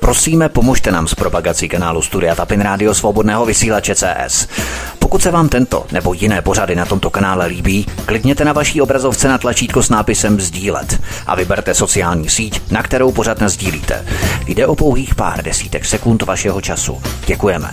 Prosíme, pomožte nám s propagací kanálu Studia Tapin Rádio Svobodného vysílače CS. Pokud se vám tento nebo jiné pořady na tomto kanále líbí, klikněte na vaší obrazovce na tlačítko s nápisem sdílet a vyberte sociální síť, na kterou pořad nasdílíte. Jde o pouhých pár desítek sekund vašeho času. Děkujeme.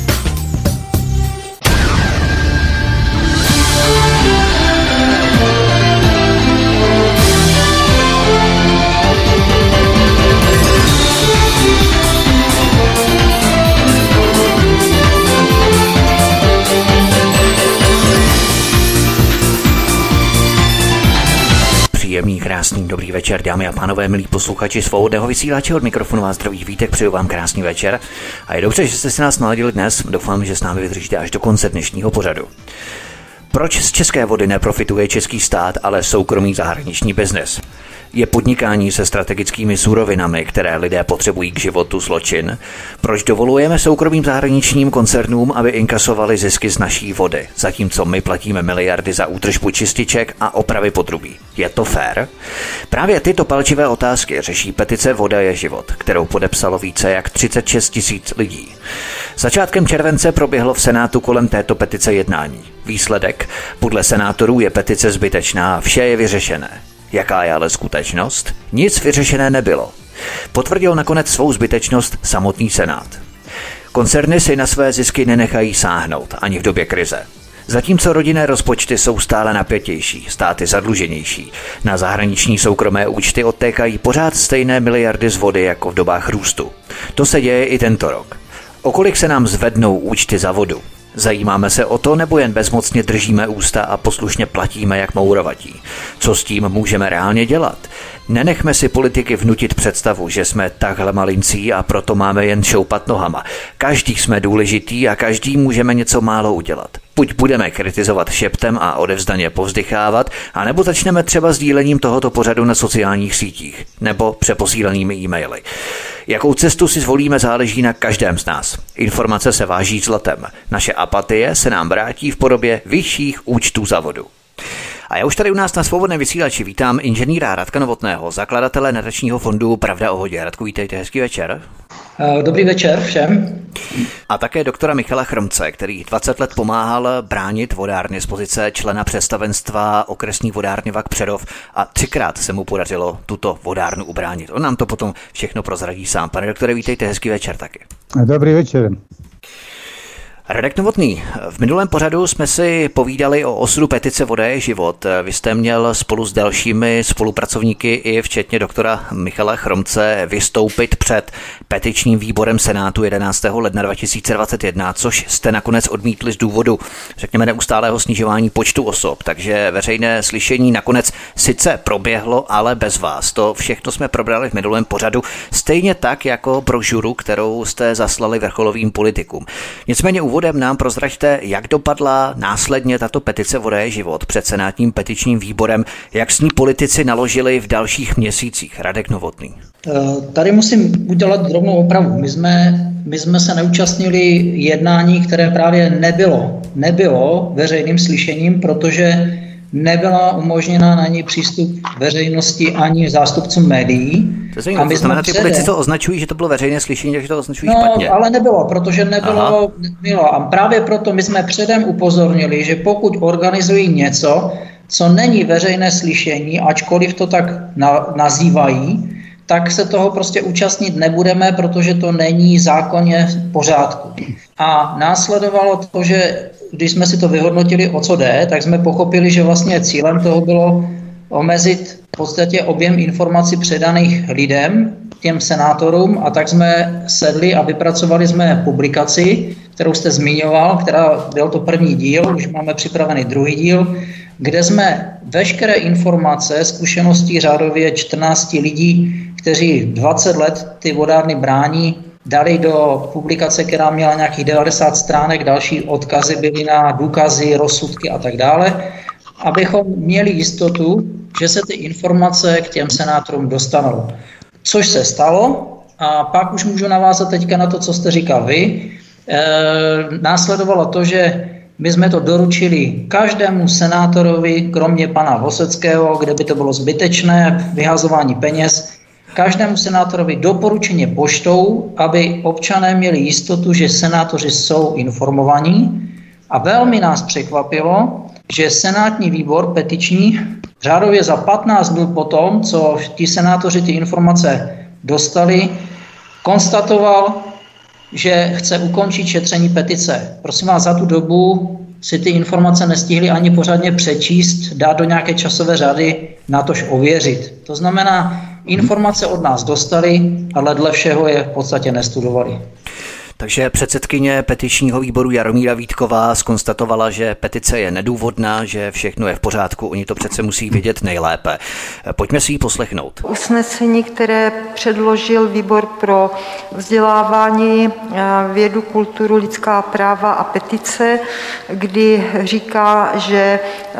Příjemný, krásný, dobrý večer, dámy a pánové, milí posluchači Svobodného vysílače, od mikrofonu vás zdraví Vítek, přeju vám krásný večer. A je dobře, že jste si nás naladili dnes, doufám, že s námi vydržíte až do konce dnešního pořadu. Proč z české vody neprofituje český stát, ale soukromý zahraniční biznes? Je podnikání se strategickými surovinami, které lidé potřebují k životu, zločin? Proč dovolujeme soukromým zahraničním koncernům, aby inkasovali zisky z naší vody, zatímco my platíme miliardy za údržbu čističek a opravy potrubí? Je to fér? Právě tyto palčivé otázky řeší petice Voda je život, kterou podepsalo více jak 36 000 lidí. Začátkem července proběhlo v Senátu kolem této petice jednání. Výsledek? Podle senátorů je petice zbytečná, vše je vyřešené. Jaká je ale skutečnost? Nic vyřešené nebylo. Potvrdil nakonec svou zbytečnost samotný Senát. Koncerny si na své zisky nenechají sáhnout ani v době krize. Zatímco rodinné rozpočty jsou stále napětější, státy zadluženější, na zahraniční soukromé účty odtékají pořád stejné miliardy z vody jako v dobách růstu. To se děje i tento rok. O kolik se nám zvednou účty za vodu? Zajímáme se o to, nebo jen bezmocně držíme ústa a poslušně platíme jak mourovatí? Co s tím můžeme reálně dělat? Nenechme si politiky vnutit představu, že jsme takhle malincí a proto máme jen šoupat nohama. Každý jsme důležitý a každý můžeme něco málo udělat. Buď budeme kritizovat šeptem a odevzdaně povzdychávat, anebo začneme třeba sdílením tohoto pořadu na sociálních sítích, nebo přeposílanými e-maily. Jakou cestu si zvolíme, záleží na každém z nás. Informace se váží zlatem. Naše apatie se nám vrátí v podobě vyšších účtů za vodu. A já už tady u nás na Svobodném vysílači vítám inženýra Radka Novotného, zakladatele nadačního fondu Pravda o vodě. Radku, vítejte, hezký večer. Dobrý večer všem. A také doktora Michala Chromce, který 20 let pomáhal bránit vodárny z pozice člena představenstva okresní vodárny VaK Přerov a 3krát se mu podařilo tuto vodárnu ubránit. On nám to potom všechno prozradí sám. Pane doktore, vítejte, hezký večer taky. Dobrý večer. Radek Novotný, v minulém pořadu jsme si povídali o osudu petice Voda je život. Vy jste měl spolu s dalšími spolupracovníky i včetně doktora Michala Chromce vystoupit před petičním výborem Senátu 11. ledna 2021, což jste nakonec odmítli z důvodu, řekněme, neustálého snižování počtu osob. Takže veřejné slyšení nakonec sice proběhlo, ale bez vás. To všechno jsme probrali v minulém pořadu, stejně tak jako brožuru, kterou jste zaslali vrcholovým politikům. Nicméně úvodem nám prozraďte, jak dopadla následně tato petice Voda je život před senátním petičním výborem, jak s ní politici naložili v dalších měsících. Radek Novotný. Tady musím udělat drobnou opravu. My jsme se neúčastnili jednání, které právě nebylo veřejným slyšením, protože nebyla umožněna na ní přístup veřejnosti ani zástupcům médií. A my jsme ty politici to označují, že to bylo veřejné slyšení, takže to označují špatně. Ale nebylo, protože nebylo. A právě proto my jsme předem upozornili, že pokud organizují něco, co není veřejné slyšení, ačkoliv to tak nazývají, tak se toho prostě účastnit nebudeme, protože to není zákonně v pořádku. A následovalo to, že když jsme si to vyhodnotili, o co jde, tak jsme pochopili, že vlastně cílem toho bylo omezit v podstatě objem informací předaných lidem, těm senátorům, a tak jsme sedli a vypracovali jsme publikaci, kterou jste zmiňoval, byl to první díl, už máme připravený druhý díl, kde jsme veškeré informace, zkušenosti řádově 14 lidí, kteří 20 let ty vodárny brání, dali do publikace, která měla nějakých 90 stránek, další odkazy byly na důkazy, rozsudky a tak dále, abychom měli jistotu, že se ty informace k těm senátorům dostanou. Což se stalo, a pak už můžu navázat teďka na to, co jste říkal vy. Následovalo to, že my jsme to doručili každému senátorovi, kromě pana Voseckého, kde by to bylo zbytečné vyhazování peněz, každému senátorovi doporučeně poštou, aby občané měli jistotu, že senátoři jsou informovaní. A velmi nás překvapilo, že senátní výbor petiční řádově za 15 dnů potom, co ti senátoři ty informace dostali, konstatoval, že chce ukončit šetření petice. Prosím vás, za tu dobu si ty informace nestihli ani pořádně přečíst, dát do nějaké časové řady, natož ověřit. To znamená, informace od nás dostali, ale dle všeho je v podstatě nestudovali. Takže předsedkyně petičního výboru Jaromíra Vítková zkonstatovala, že petice je nedůvodná, že všechno je v pořádku, oni to přece musí vědět nejlépe. Pojďme si ji poslechnout. Usnesení, které předložil výbor pro vzdělávání, vědu, kulturu, lidská práva a petice, kdy říká, že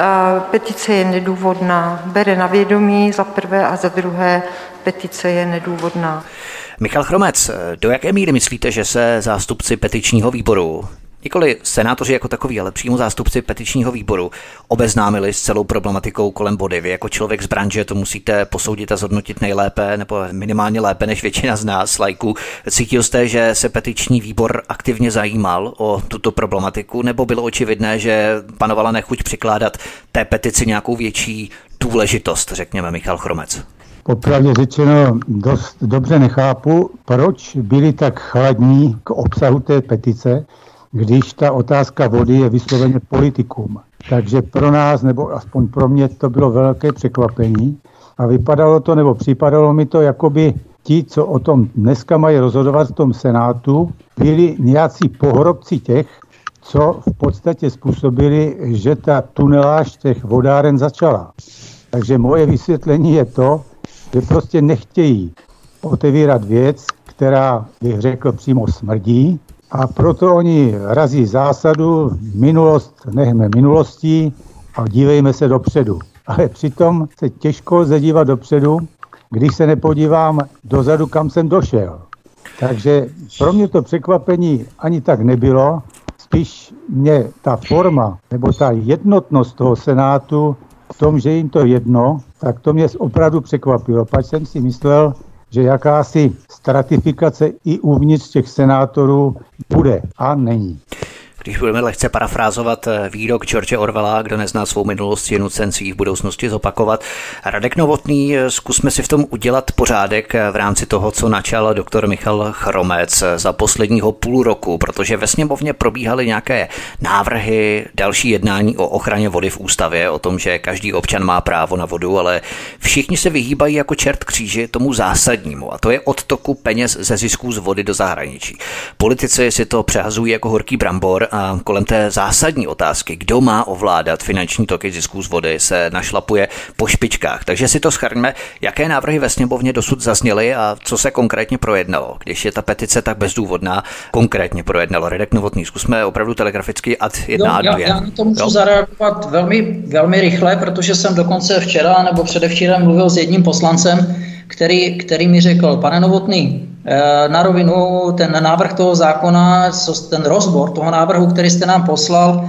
petice je nedůvodná. Bere na vědomí za prvé a za druhé petice je nedůvodná. Michal Chromec, do jaké míry myslíte, že se zástupci petičního výboru, nikoli senátoři jako takový, ale přímo zástupci petičního výboru, obeznámili s celou problematikou kolem vody? Vy jako člověk z branže to musíte posoudit a zhodnotit nejlépe, nebo minimálně lépe než většina z nás, laiků. Cítil jste, že se petiční výbor aktivně zajímal o tuto problematiku, nebo bylo očividné, že panovala nechuť přikládat té petici nějakou větší důležitost, řekněme, Michal Chromec? Popravdě řečeno, dost dobře nechápu, proč byli tak chladní k obsahu té petice, když ta otázka vody je vysloveně politikum. Takže pro nás, nebo aspoň pro mě, to bylo velké překvapení a vypadalo to, nebo připadalo mi to, jakoby ti, co o tom dneska mají rozhodovat v tom Senátu, byli nějací pohrobci těch, co v podstatě způsobili, že ta tuneláž těch vodáren začala. Takže moje vysvětlení je to, že prostě nechtějí otevírat věc, která, bych řekl, přímo smrdí, a proto oni razí zásadu minulost nechme minulostí a dívejme se dopředu. Ale přitom se těžko lze dívat dopředu, když se nepodívám dozadu, kam jsem došel. Takže pro mě to překvapení ani tak nebylo, spíš mě ta forma nebo ta jednotnost toho Senátu v tom, že jim to jedno, tak to mě opravdu překvapilo. Pač jsem si myslel, že jakási stratifikace i uvnitř těch senátorů bude a není. Když budeme lehce parafrázovat výrok George Orwella, kdo nezná svou minulost, je nucen si ji v budoucnosti zopakovat. Radek Novotný, zkusme si v tom udělat pořádek v rámci toho, co načal doktor Michal Chromec za posledního půl roku, protože ve sněmovně probíhaly nějaké návrhy, další jednání o ochraně vody v ústavě, o tom, že každý občan má právo na vodu, ale všichni se vyhýbají jako čert kříži tomu zásadnímu, a to je odtoku peněz ze zisků z vody do zahraničí. Politici si to přehazují jako horký brambor a kolem té zásadní otázky, kdo má ovládat finanční toky zisků z vody, se našlapuje po špičkách. Takže si to shrňme, jaké návrhy ve sněmovně dosud zazněly a co se konkrétně projednalo. Když je ta petice tak bezdůvodná, konkrétně projednalo. Radek Novotný, zkusme opravdu telegraficky ad 1 a 2. Já na to můžu zareagovat velmi, velmi rychle, protože jsem dokonce včera nebo předevčírem mluvil s jedním poslancem, který mi řekl: pane Novotný, na rovinu ten návrh toho zákona, ten rozbor toho návrhu, který jste nám poslal,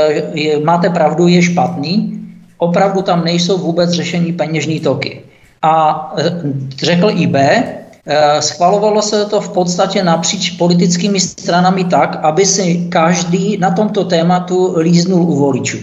máte pravdu, je špatný. Opravdu tam nejsou vůbec řešení peněžní toky. A řekl i B, schvalovalo se to v podstatě napříč politickými stranami tak, aby si každý na tomto tématu líznul u voličů.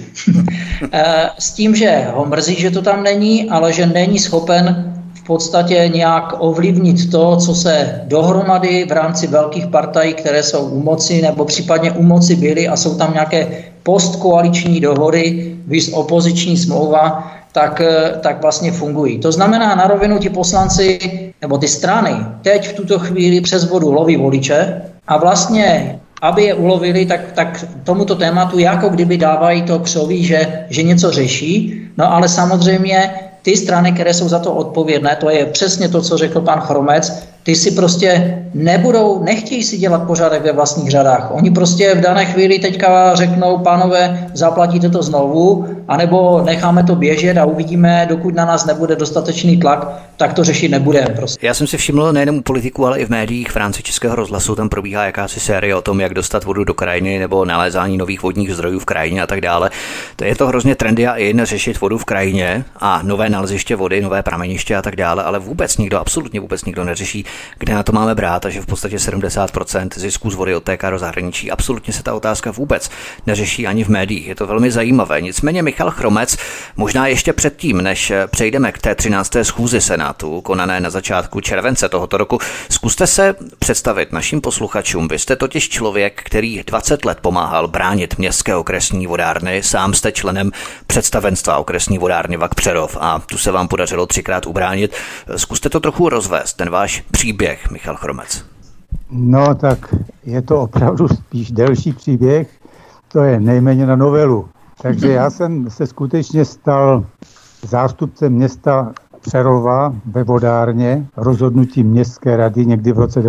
S tím, že ho mrzí, že to tam není, ale že není schopen v podstatě nějak ovlivnit to, co se dohromady v rámci velkých partají, které jsou u moci nebo případně u moci byly a jsou tam nějaké postkoaliční dohody, viz opoziční smlouva, tak vlastně fungují. To znamená, na rovinu ti poslanci nebo ty strany teď v tuto chvíli přes vodu loví voliče a vlastně, aby je ulovili, tak tomuto tématu jako kdyby dávají to křoví, že něco řeší, no ale samozřejmě ty strany, které jsou za to odpovědné, to je přesně to, co řekl pan Chromec, ty si prostě nechtějí si dělat pořádek ve vlastních řadách. Oni prostě v dané chvíli teďka řeknou, pánové, zaplatíte to znovu, anebo necháme to běžet a uvidíme, dokud na nás nebude dostatečný tlak, tak to řešit nebudeme. Prostě. Já jsem si všiml nejenom u politiků, ale i v médiích v rámci Českého rozhlasu tam probíhá jakási série o tom, jak dostat vodu do krajiny nebo nalézání nových vodních zdrojů v krajině a tak dále. To je to hrozně trendy a in řešit vodu v krajině a nové naleziště vody, nové prameniště a tak dále, ale absolutně vůbec nikdo neřeší, kde na to máme brát a že v podstatě 70% zisků z vody odtéká do zahraničí. Absolutně se ta otázka vůbec neřeší ani v médiích. Je to velmi zajímavé. Nicméně Michal Chromec, možná ještě předtím, než přejdeme k té 13. schůzi Senátu, konané na začátku července tohoto roku, zkuste se představit našim posluchačům. Vy jste totiž člověk, který 20 let pomáhal bránit městské okresní vodárny, sám jste členem představenstva okresní vodárny VaK Přerov a tu se vám podařilo 3krát ubránit. Zkuste to trochu rozvést, ten váš příběh, Michal Chromec. No tak je to opravdu spíš delší příběh, to je nejméně na novelu. Takže já jsem se skutečně stal zástupcem města Přerova ve vodárně rozhodnutím městské rady někdy v roce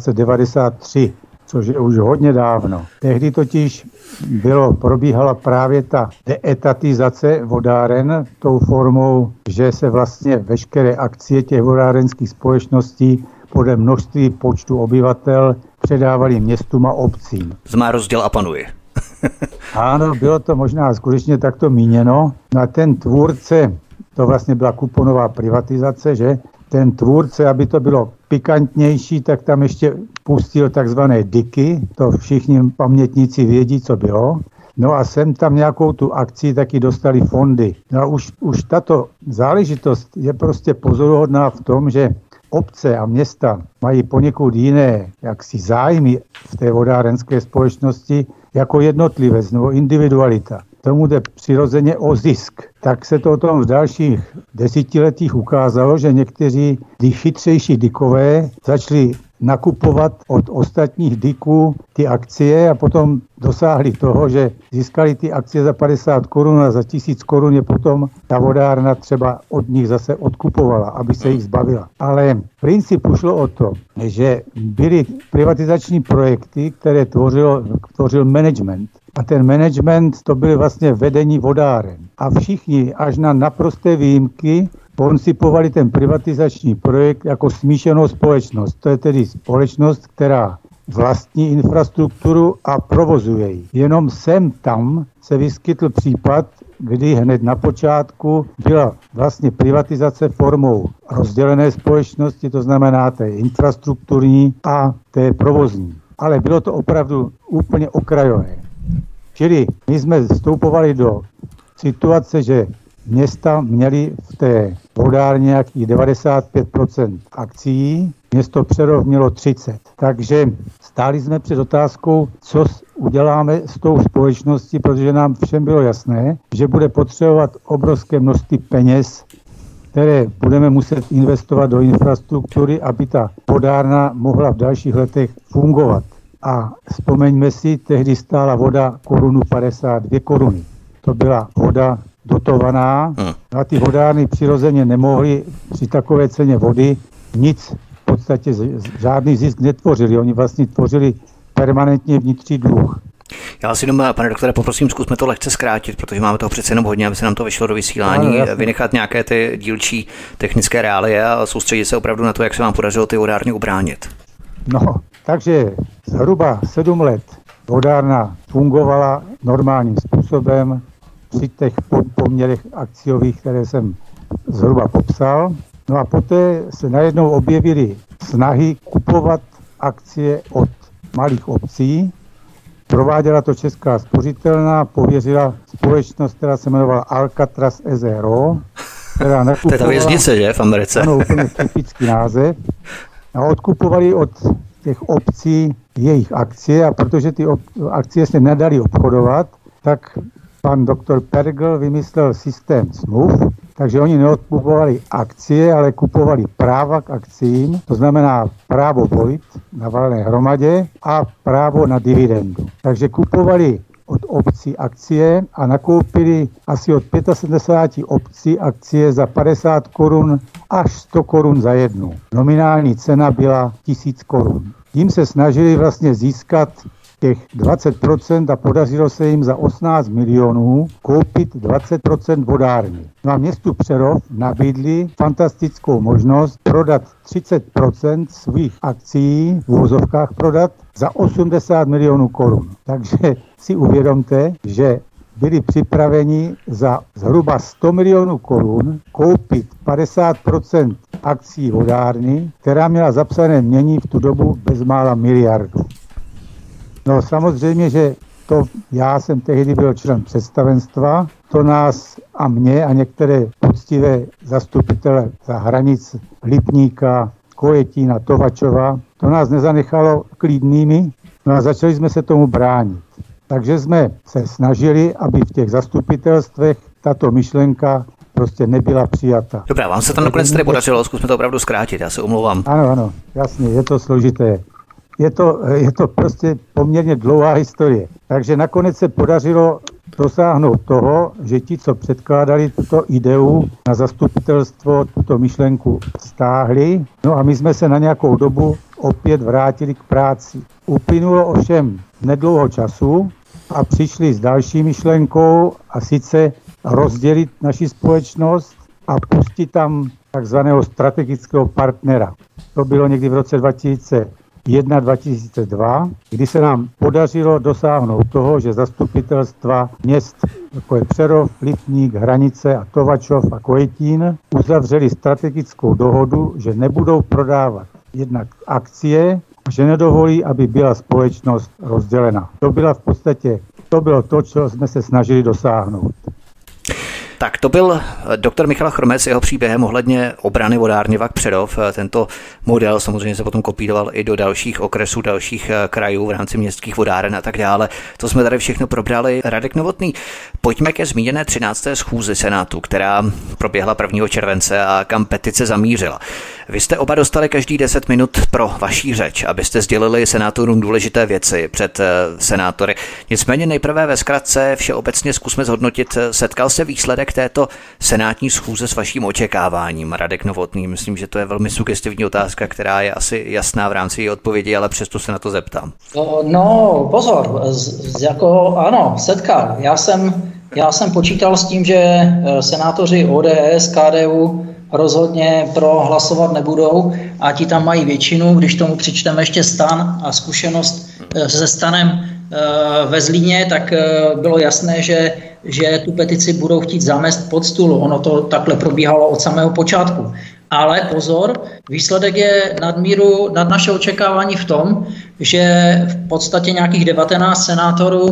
1993, což je už hodně dávno. Tehdy totiž probíhala právě ta deetatizace vodáren tou formou, že se vlastně veškeré akcie těch vodárenských společností podle množství počtu obyvatel předávali městům a obcím. Zmá rozděl a panuje. Ano, bylo to možná skutečně takto míněno. No a ten tvůrce, to vlastně byla kuponová privatizace, že? Ten tvůrce, aby to bylo pikantnější, tak tam ještě pustil takzvané diky, to všichni pamětníci vědí, co bylo. No a sem tam nějakou tu akci taky dostali fondy. No a už tato záležitost je prostě pozoruhodná v tom, že obce a města mají poněkud jiné jaksi zájmy v té vodárenské společnosti jako jednotlivec nebo individualita. Tomu jde přirozeně o zisk. Tak se to o tom v dalších desetiletích ukázalo, že někteří chytřejší dikové začali nakupovat od ostatních diků ty akcie a potom dosáhli toho, že získali ty akcie za 50 korun a za 1000 korun je potom ta vodárna třeba od nich zase odkupovala, aby se jich zbavila. Ale v principu šlo o to, že byly privatizační projekty, které tvořil management. A ten management to byly vlastně vedení vodáren. A všichni až na naprosté výjimky koncipovali ten privatizační projekt jako smíšenou společnost. To je tedy společnost, která vlastní infrastrukturu a provozuje ji. Jenom sem tam se vyskytl případ, kdy hned na počátku byla vlastně privatizace formou rozdělené společnosti, to znamená té infrastrukturní a té provozní. Ale bylo to opravdu úplně okrajové. Čili my jsme vstupovali do situace, že města měly v té vodárně nějakých 95% akcií, město Přerov mělo 30%. Takže stáli jsme před otázkou, co uděláme s tou společností, protože nám všem bylo jasné, že bude potřebovat obrovské množství peněz, které budeme muset investovat do infrastruktury, aby ta vodárna mohla v dalších letech fungovat. A vzpomeňme si, tehdy stála voda 52 koruny. To byla voda dotovaná a ty vodárny přirozeně nemohly při takové ceně vody nic, v podstatě žádný zisk netvořili. Oni vlastně tvořili permanentně vnitřní dluh. Já vás jenom, pane doktore, poprosím, zkusme to lehce zkrátit, protože máme toho přece jenom hodně, aby se nám to vyšlo do vysílání, vynechat nějaké ty dílčí technické reálie a soustředit se opravdu na to, jak se vám podařilo ty vodárny ubránit. No, takže zhruba 7 let vodárna fungovala normálním způsobem při těch poměrech akciových, které jsem zhruba popsal. No a poté se najednou objevily snahy kupovat akcie od malých obcí. Prováděla to Česká spořitelna, pověřila společnost, která se jmenovala Alcatraz SRO, která nakupovala... To je ta věznice, že, v Americe? Ano, úplně typický název. A odkupovali od těch obcí jejich akcie a protože ty akcie se nedaly obchodovat, tak pan doktor Pergl vymyslel systém smluv, takže oni neodkupovali akcie, ale kupovali práva k akciím, to znamená právo volit na valné hromadě a právo na dividendu. Takže kupovali od obcí akcie a nakoupili asi od 75 obcí akcie za 50 korun až 100 korun za jednu. Nominální cena byla 1000 korun. Tím se snažili vlastně získat těch 20% a podařilo se jim za 18 milionů koupit 20% vodárny. No a městu Přerov nabídli fantastickou možnost prodat 30% svých akcií, v uvozovkách prodat, za 80 milionů korun. Takže si uvědomte, že byli připraveni za zhruba 100 milionů korun koupit 50% akcií vodárny, která měla zapsané jmění v tu dobu bezmála miliardu. No samozřejmě, že já jsem tehdy byl člen představenstva, to nás a mě a některé poctivé zastupitele za hranic Lipníka, Kojetína, Tovačova, to nás nezanechalo klidnými, no a začali jsme se tomu bránit. Takže jsme se snažili, aby v těch zastupitelstvech tato myšlenka prostě nebyla přijata. Dobrá, vám se tam nakonec tady podařilo, zkusme to opravdu zkrátit, já se omlouvám. Ano, jasně, je to složité. Je to prostě poměrně dlouhá historie. Takže nakonec se podařilo dosáhnout toho, že ti, co předkládali tuto ideu na zastupitelstvo, tuto myšlenku stáhli. No a my jsme se na nějakou dobu opět vrátili k práci. Uplynulo ovšem nedlouho času a přišli s další myšlenkou, a sice rozdělit naši společnost a pustit tam takzvaného strategického partnera. To bylo někdy v roce 2001-2002, kdy se nám podařilo dosáhnout toho, že zastupitelstva měst, jako je Přerov, Lipník, Hranice a Tovačov a Kojetín, uzavřeli strategickou dohodu, že nebudou prodávat jednak akcie, že nedovolí, aby byla společnost rozdělena. To bylo to, co jsme se snažili dosáhnout. Tak to byl doktor Michal Chromec, jeho příběhem ohledně obrany vodárny VAK Přerov. Tento model samozřejmě se potom kopíroval i do dalších okresů, dalších krajů v rámci městských vodáren a tak dále. To jsme tady všechno probrali. Radek Novotný, pojďme ke zmíněné 13. schůzi Senátu, která proběhla 1. července a kam petice zamířila. Vy jste oba dostali každý 10 minut pro vaší řeč, abyste sdělili senátorům důležité věci před senátory. Nicméně nejprve ve zkratce všeobecně zkusme zhodnotit, setkal se výsledek této senátní schůze s vaším očekáváním, Radek Novotný? Myslím, že to je velmi sugestivní otázka, která je asi jasná v rámci její odpovědi, ale přesto se na to zeptám. No, pozor, ano, setkal. Já jsem počítal s tím, že senátoři ODS, KDU rozhodně pro hlasovat nebudou a ti tam mají většinu, když tomu přičteme ještě STAN a zkušenost se STANem ve Zlíně, tak bylo jasné, že tu petici budou chtít zamést pod stůl. Ono to takhle probíhalo od samého počátku. Ale pozor, výsledek je nad naše očekávání v tom, že v podstatě nějakých 19 senátorů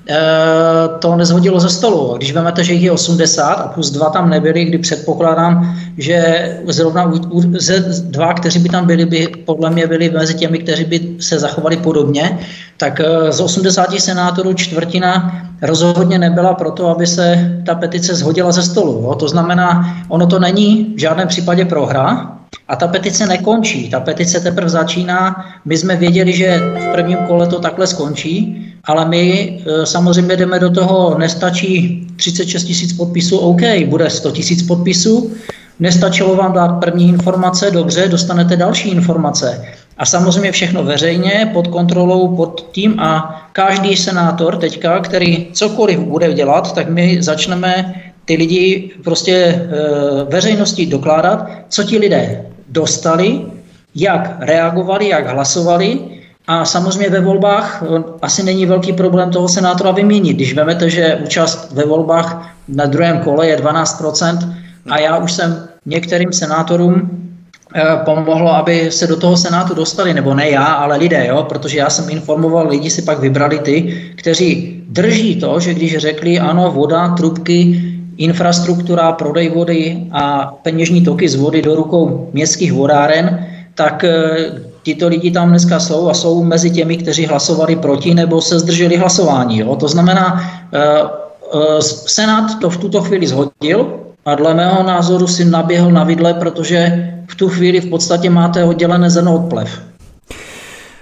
to nezhodilo ze stolu. Když vezmete, že jich je 80 a plus 2 tam nebyli, kdy předpokládám, že zrovna ze 2, kteří by tam byli, by podle mě byli mezi těmi, kteří by se zachovali podobně, tak z 80 senátorů čtvrtina rozhodně nebyla proto, aby se ta petice shodila ze stolu. Jo? To znamená, ono to není v žádném případě prohra a ta petice nekončí. Ta petice teprve začíná. My jsme věděli, že v prvním kole to takhle skončí, ale my samozřejmě jdeme do toho, nestačí 36 000 podpisů, OK, bude 100 000 podpisů, nestačilo vám dát první informace, dobře, dostanete další informace. A samozřejmě všechno veřejně, pod kontrolou, pod tím a každý senátor teďka, který cokoliv bude dělat, tak my začneme ty lidi prostě veřejnosti dokládat, co ti lidé dostali, jak reagovali, jak hlasovali. A samozřejmě ve volbách asi není velký problém toho senátora vyměnit. Když vezmete, že účast ve volbách na druhém kole je 12% a já už jsem některým senátorům pomohlo, aby se do toho senátu dostali, nebo ne já, ale lidé, jo? Protože já jsem informoval, lidi si pak vybrali ty, kteří drží to, že když řekli ano, voda, trubky, infrastruktura, prodej vody a peněžní toky z vody do rukou městských vodáren, tak tito lidi tam dneska jsou a jsou mezi těmi, kteří hlasovali proti nebo se zdrželi hlasování. Jo? To znamená, Senát to v tuto chvíli shodil a dle mého názoru si naběhl na vidle, protože v tu chvíli v podstatě máte oddělené zrno od plev.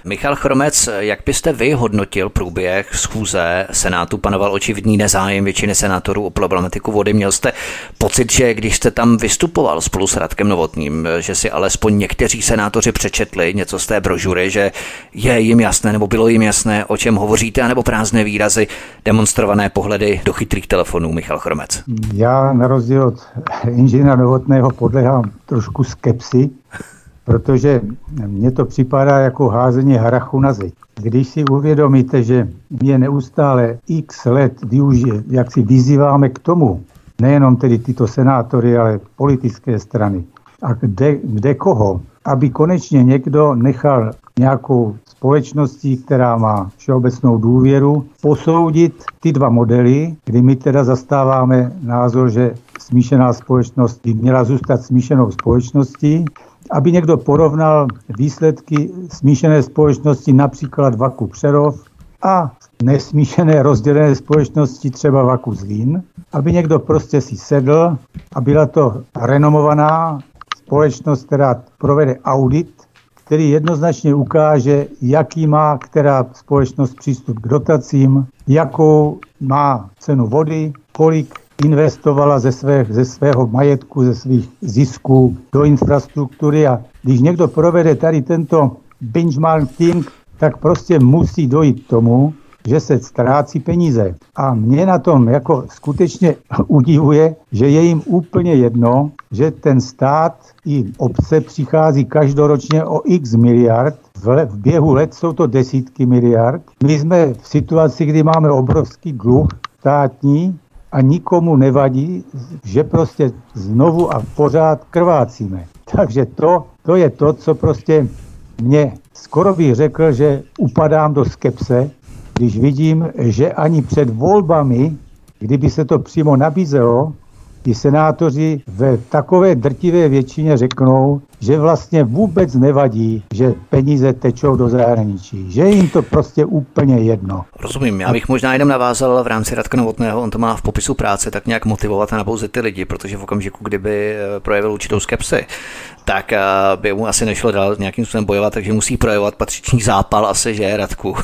Michal Chromec, jak byste vy hodnotil průběh schůze Senátu? Panoval očividný nezájem většiny senátorů o problematiku vody. Měl jste pocit, že když jste tam vystupoval spolu s Radkem Novotným, že si alespoň někteří senátoři přečetli něco z té brožury, že je jim jasné nebo bylo jim jasné, o čem hovoříte, anebo prázdné výrazy, demonstrované pohledy do chytrých telefonů? Michal Chromec. Já na rozdíl od inženýra Novotného podléhám trošku skepsi, protože mně to připadá jako házení harachu na zeď. Když si uvědomíte, že je neustále x let jak si vyzýváme k tomu, nejenom tedy tyto senátory, ale politické strany, a kde koho, aby konečně někdo nechal nějakou společností, která má všeobecnou důvěru, posoudit ty dva modely, kdy my teda zastáváme názor, že smíšená společnost by měla zůstat smíšenou společností, aby někdo porovnal výsledky smíšené společnosti, například VAKu Přerov, a nesmíšené rozdělené společnosti, třeba VAKu Zlín, aby někdo prostě si sedl a byla to renomovaná společnost, která provede audit, který jednoznačně ukáže, jaký má která společnost přístup k dotacím, jakou má cenu vody, kolik investovala ze svého majetku, ze svých zisků do infrastruktury, a když někdo provede tady tento benchmarking, tak prostě musí dojít k tomu, že se ztrácí peníze. A mě na tom jako skutečně udivuje, že je jim úplně jedno, že ten stát i obce přichází každoročně o x miliard, v běhu let jsou to desítky miliard. My jsme v situaci, kdy máme obrovský dluh státní a nikomu nevadí, že prostě znovu a pořád krvácíme. Takže to je to, co prostě mě skoro bych řekl, že upadám do skepse, když vidím, že ani před volbami, kdyby se to přímo nabízelo, ti senátoři v takové drtivé většině řeknou, že vlastně vůbec nevadí, že peníze tečou do zahraničí. Že jim to prostě úplně jedno. Rozumím, já bych možná jenom navázal v rámci Radka Novotného, on to má v popisu práce, tak nějak motivovat a nabouzet ty lidi, protože v okamžiku, kdyby projevil určitou skepsi, tak by mu asi nešlo dál nějakým způsobem bojovat, takže musí projevovat patřičný zápal asi, že, Radku?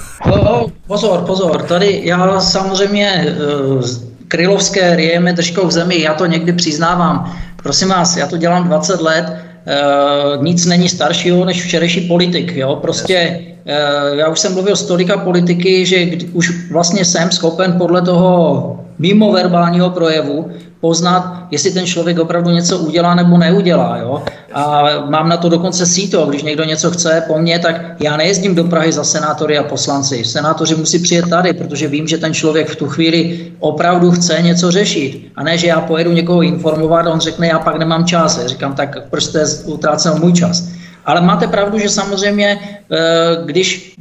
Pozor, tady já samozřejmě krylovské ryjeme držkou v zemi, já to někdy přiznávám. Prosím vás, já to dělám 20 let, nic není staršího než včerejší politik. Jo? Prostě já už jsem mluvil z tolika politiky, že už vlastně jsem schopen podle toho mimoverbálního projevu poznat, jestli ten člověk opravdu něco udělá nebo neudělá. Jo? A mám na to dokonce síto, když někdo něco chce po mně, tak já nejezdím do Prahy za senátory a poslanci. Senátoři musí přijet tady, protože vím, že ten člověk v tu chvíli opravdu chce něco řešit. A ne, že já pojedu někoho informovat a on řekne, já pak nemám čas. Já říkám, tak proč jste utrácel můj čas? Ale máte pravdu, že samozřejmě, když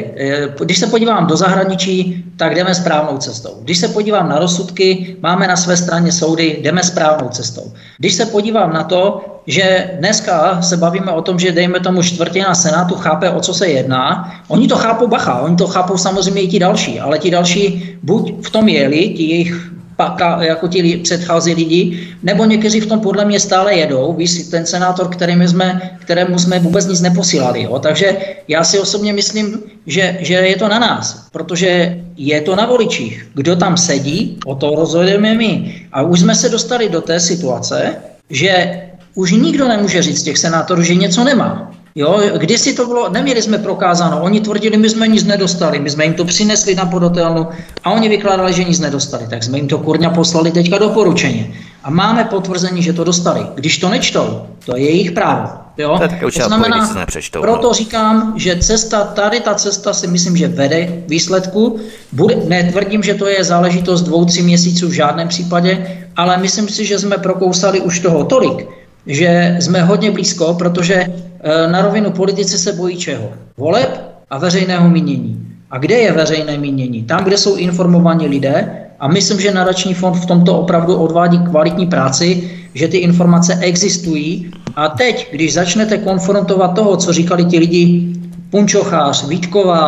se podívám do zahraničí, tak jdeme správnou cestou. Když se podívám na rozsudky, máme na své straně soudy, jdeme správnou cestou. Když se podívám na to, že dneska se bavíme o tom, že dejme tomu čtvrtina Senátu chápe, o co se jedná, oni to chápou, oni to chápou samozřejmě i ti další, ale ti další buď v tom jeli, ti jejich jako ti předchází lidi, nebo někteří v tom podle mě stále jedou, víš, ten senátor, kterému jsme vůbec nic neposílali. Jo? Takže já si osobně myslím, že je to na nás, protože je to na voličích. Kdo tam sedí, o to rozhodujeme my. A už jsme se dostali do té situace, že už nikdo nemůže říct z těch senátorů, že něco nemá. Jo, kdysi to bylo, neměli jsme prokázáno, oni tvrdili, my jsme nic nedostali, my jsme jim to přinesli na podatelnu a oni vykládali, že nic nedostali, tak jsme jim to kurňa poslali teďka doporučeně. A máme potvrzení, že to dostali. Když to nečtou, to je jejich právo. Jo? To znamená, proto říkám, že ta cesta si myslím, že vede výsledku. Netvrdím, že to je záležitost 2-3 měsíců v žádném případě, ale myslím si, že jsme prokousali už toho tolik, že jsme hodně blízko, protože na rovinu politici se bojí čeho? Voleb a veřejného mínění. A kde je veřejné mínění? Tam, kde jsou informovaní lidé, a myslím, že Nadační fond v tomto opravdu odvádí kvalitní práci, že ty informace existují. A teď, když začnete konfrontovat toho, co říkali ti lidi Punčochář, Vítková,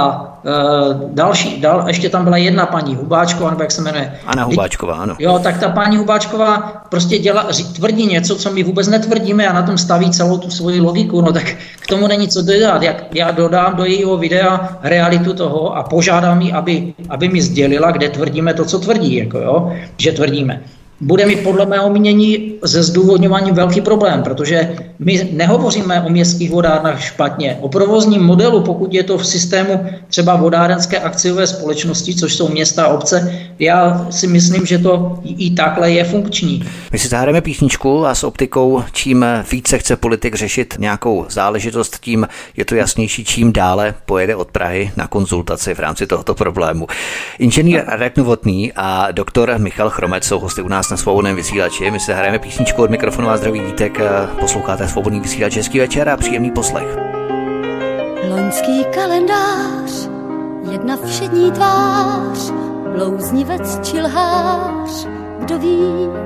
ještě tam byla jedna paní Hubáčková, nebo jak se jmenuje. Anna Hubáčková, ano. Jo, tak ta paní Hubáčková prostě tvrdí něco, co my vůbec netvrdíme a na tom staví celou tu svoji logiku, no tak k tomu není co dodat. Já dodám do jejího videa realitu toho a požádám ji, aby mi sdělila, kde tvrdíme to, co tvrdí, jako jo, že tvrdíme. Bude mi podle mého mínění ze zdůvodňování velký problém, protože my nehovoříme o městských vodárnách špatně. O provozním modelu, pokud je to v systému třeba vodárenské akciové společnosti, což jsou města a obce, já si myslím, že to i takhle je funkční. My si zahrajeme písničku a s optikou, čím více chce politik řešit nějakou záležitost, tím je to jasnější, čím dále pojede od Prahy na konzultaci v rámci tohoto problému. Inženýr Radek Novotný a doktor Michal Chromec jsou hosty u nás na Svobodném vysílači. My si hrajeme písničku, od mikrofonu vás zdraví Vítek, posloucháte Svobodný vysílač, hezký večer a příjemný poslech. Loňský kalendář, jedna všední tvář, blouznivec či lhář, kdo ví,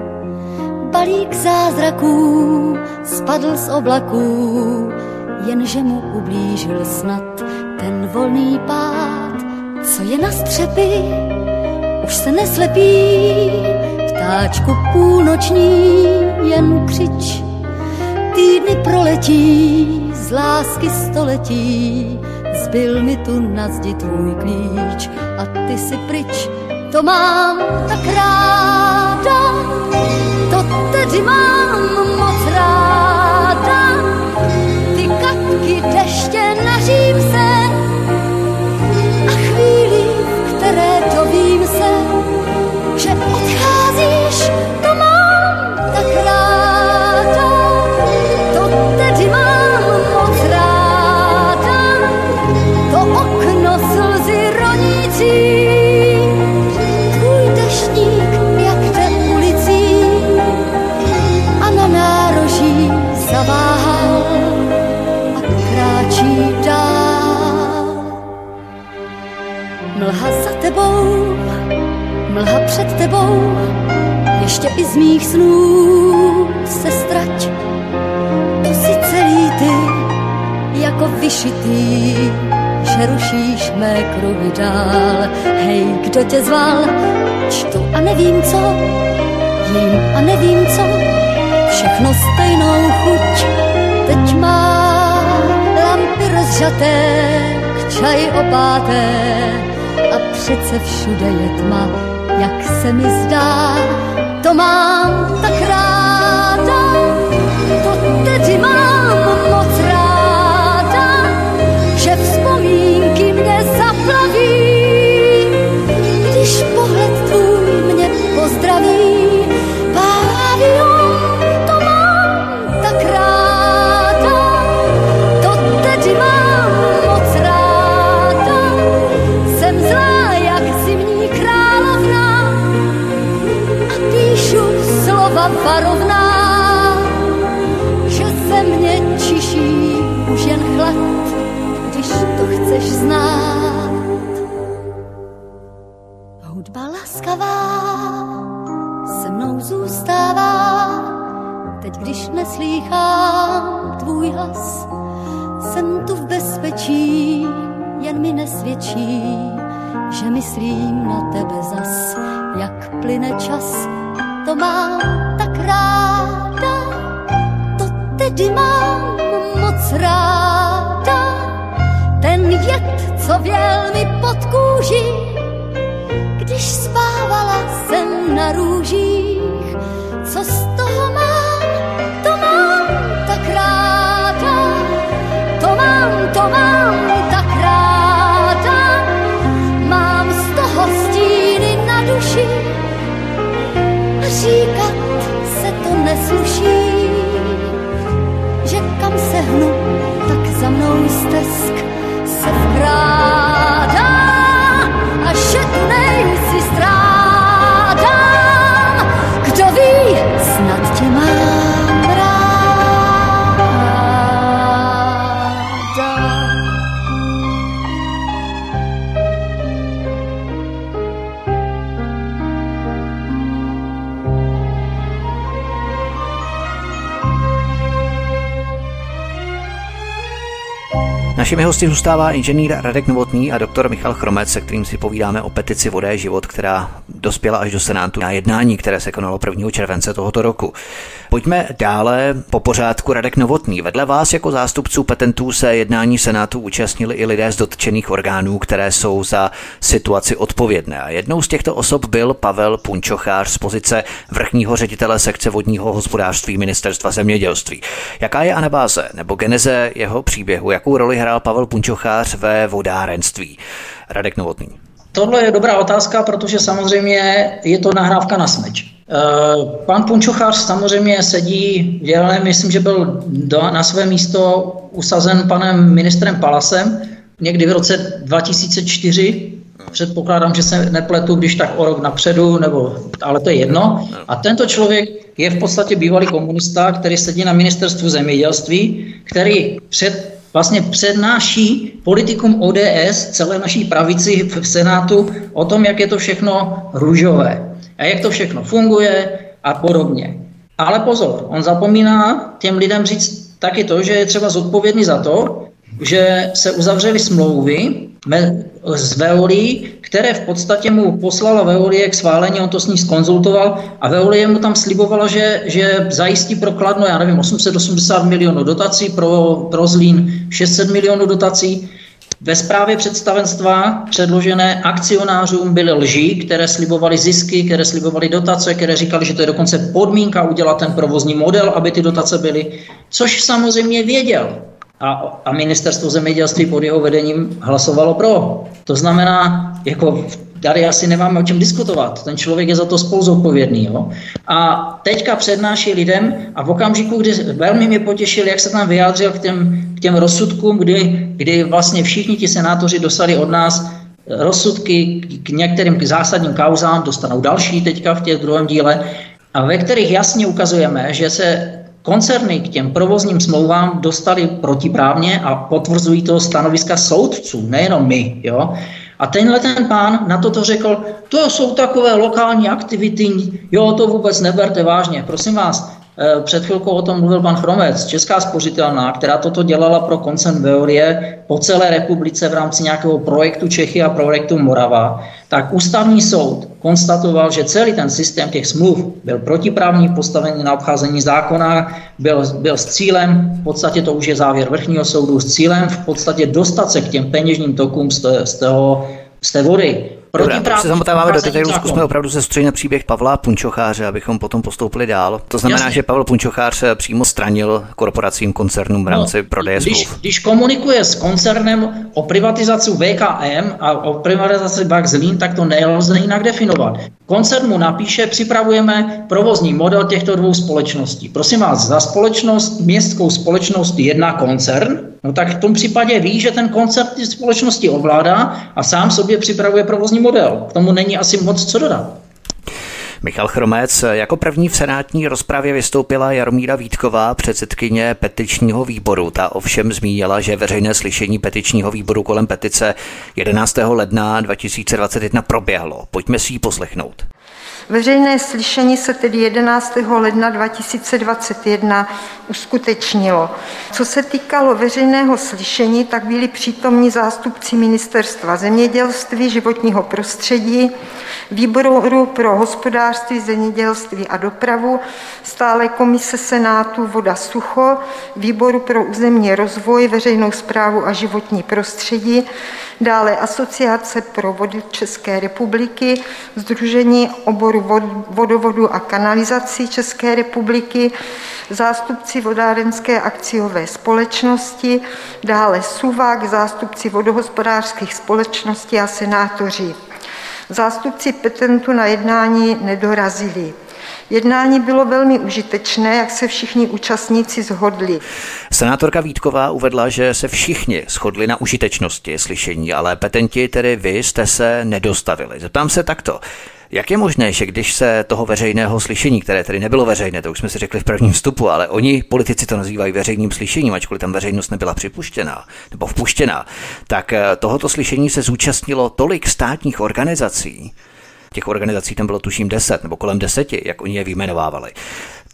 balík zázraků spadl z oblaků, jenže mu ublížil snad ten volný pád, co je na střepy, už se neslepí, ptáčku půlnoční jen křič, týdny proletí, z lásky století, zbyl mi tu na zdi tvůj klíč a ty si pryč, to mám tak ráda, to tedy mám moc ráda, ty kapky deště nařím se a chvíli, v které dovím se, že odcházíš, to mám tak ráda, to tedy mám moc ráda, to okno slzy ronící, tvůj deštník, jak jde ulicí a na nároží zaváhal a kráčí dál. Mlha za tebou, mlha před tebou, ještě i z mých snů se strať. To si celý ty, jako vyšitý, že rušíš mé kruhy dál. Hej, kdo tě zval? Čtu a nevím co, jím a nevím co, všechno stejnou chuť. Teď má lampy rozžaté, k čaji opáté a přece všude je tma, jak se mi zdá, to mám tak ráda, to tedy mám moc ráda, že vzpomínky mě zaplaví, když pohled tvůj mě pozdraví. Pavion, to mám tak ráda, to tedy mám moc ráda, jsem zlá jak zimní královna a píšu slova varovná, že ze mě čiší už jen chlad, když to chceš znát. Hudba laskavá se mnou zůstává, teď když neslýchám tvůj hlas, jsem tu v bezpečí, jen mi nesvědčí, že myslím na tebe zas, jak plyne čas, to mám tak ráda, to tedy mám moc ráda, ten jed, co věl mi pod kůži, když spávala jsem na růžích, co z toho mám, to mám tak ráda, to mám tak ráda, mám z toho stíny na duši a říkat se to nesluší, že kam se hnu, tak za mnou stesk se vkrádá a že tu nejsi strádám, kdo ví, snad tě mám ráda. Našimi hosty zůstává inženýr Radek Novotný a doktor Michal Chromec, se kterým si povídáme o petici Voda je život, která dospěla až do Senátu na jednání, které se konalo 1. července tohoto roku. Pojďme dále po pořádku. Radek Novotný. Vedle vás jako zástupců petentů se jednání Senátu účastnili i lidé z dotčených orgánů, které jsou za situaci odpovědné. A jednou z těchto osob byl Pavel Punčochář z pozice vrchního ředitele sekce vodního hospodářství Ministerstva zemědělství. Jaká je anabáze nebo geneze jeho příběhu? Jakou roli hrál Pavel Punčochář ve vodárenství? Radek Novotný. Tohle je dobrá otázka, protože samozřejmě je to nahrávka na smeč. Pan Punčochář samozřejmě sedí, myslím, že byl na své místo usazen panem ministrem Palasem někdy v roce 2004. Předpokládám, že se nepletu, když tak o rok napředu, ale to je jedno. A tento člověk je v podstatě bývalý komunista, který sedí na ministerstvu zemědělství, který přednáší politikům ODS, celé naší pravici v Senátu o tom, jak je to všechno růžové a jak to všechno funguje a podobně. Ale pozor, on zapomíná těm lidem říct taky to, že je třeba zodpovědný za to, že se uzavřely smlouvy z Veolie, které v podstatě mu poslala Veolie k schválení, on to s ní zkonzultoval a Veolie mu tam slibovala, že zajistí pro Kladno, 880 milionů dotací, pro Zlín 600 milionů dotací. Ve zprávě představenstva předložené akcionářům byly lži, které slibovaly zisky, které slibovaly dotace, které říkali, že to je dokonce podmínka udělat ten provozní model, aby ty dotace byly, což samozřejmě věděl. A ministerstvo zemědělství pod jeho vedením hlasovalo pro. To znamená, tady asi nemáme o čem diskutovat. Ten člověk je za to spoluzodpovědný. Jo? A teďka přednáší lidem a v okamžiku, kdy velmi mě potěšil, jak se tam vyjádřil k těm rozsudkům, kdy vlastně všichni ti senátoři dostali od nás rozsudky k některým zásadním kauzám, dostanou další teďka v těch druhém díle, a ve kterých jasně ukazujeme, že se koncerny k těm provozním smlouvám dostali protiprávně a potvrzují to stanoviska soudců, nejenom my. Jo? A ten pán na toto řekl, to jsou takové lokální aktivity, to vůbec neberte vážně. Prosím vás, před chvilkou o tom mluvil pan Chromec, Česká spořitelná, která toto dělala pro koncern Veolie po celé republice v rámci nějakého projektu Čechy a projektu Morava, tak ústavní soud konstatoval, že celý ten systém těch smluv byl protiprávní, postavený na obcházení zákona, byl s cílem, v podstatě to už je závěr vrchního soudu, s cílem v podstatě dostat se k těm peněžním tokům z té vody. Dobrá, se zamotáváme do detailu, zkusme opravdu se soustředit na příběh Pavla Punčocháře, abychom potom postoupili dál. To znamená, že Pavel Punčochář přímo stranil korporacím, koncernům v rámci prodeje smluv. Když komunikuje s koncernem o privatizaci VKM a o privatizaci Bank Zlín, tak to nelze jinak definovat. Koncern mu napíše, připravujeme provozní model těchto dvou společností. Prosím vás, za městskou společnost jedna koncern, tak v tom případě ví, že ten koncern ty společnosti ovládá a sám sobě připravuje provozní model. K tomu není asi moc co dodat. Michal Chromec. Jako první v senátní rozpravě vystoupila Jaromíra Vítková, předsedkyně petičního výboru. Ta ovšem zmínila, že veřejné slyšení petičního výboru kolem petice 11. ledna 2021 proběhlo. Pojďme si ji poslechnout. Veřejné slyšení se tedy 11. ledna 2021 uskutečnilo. Co se týkalo veřejného slyšení, tak byli přítomní zástupci Ministerstva zemědělství, životního prostředí, Výboru pro hospodářství, zemědělství a dopravu, Stálé komise Senátu Voda Sucho, Výboru pro územní rozvoj, veřejnou správu a životní prostředí, dále Asociace pro vody České republiky, Sdružení oboru vodovodu a kanalizací České republiky, zástupci vodárenské akciové společnosti, dále SUVAK, zástupci vodohospodářských společností a senátoři. Zástupci petentů na jednání nedorazili. Jednání bylo velmi užitečné, jak se všichni účastníci shodli. Senátorka Vítková uvedla, že se všichni shodli na užitečnosti slyšení, ale petenti, tedy vy, jste se nedostavili. Zeptám se takto. Jak je možné, že když se toho veřejného slyšení, které tedy nebylo veřejné, to už jsme si řekli v prvním vstupu, ale oni, politici, to nazývají veřejným slyšením, ačkoliv tam veřejnost nebyla připuštěná nebo vpuštěná, tak tohoto slyšení se zúčastnilo tolik státních organizací, těch organizací tam bylo tuším 10 nebo kolem 10, jak oni je vyjmenovávali,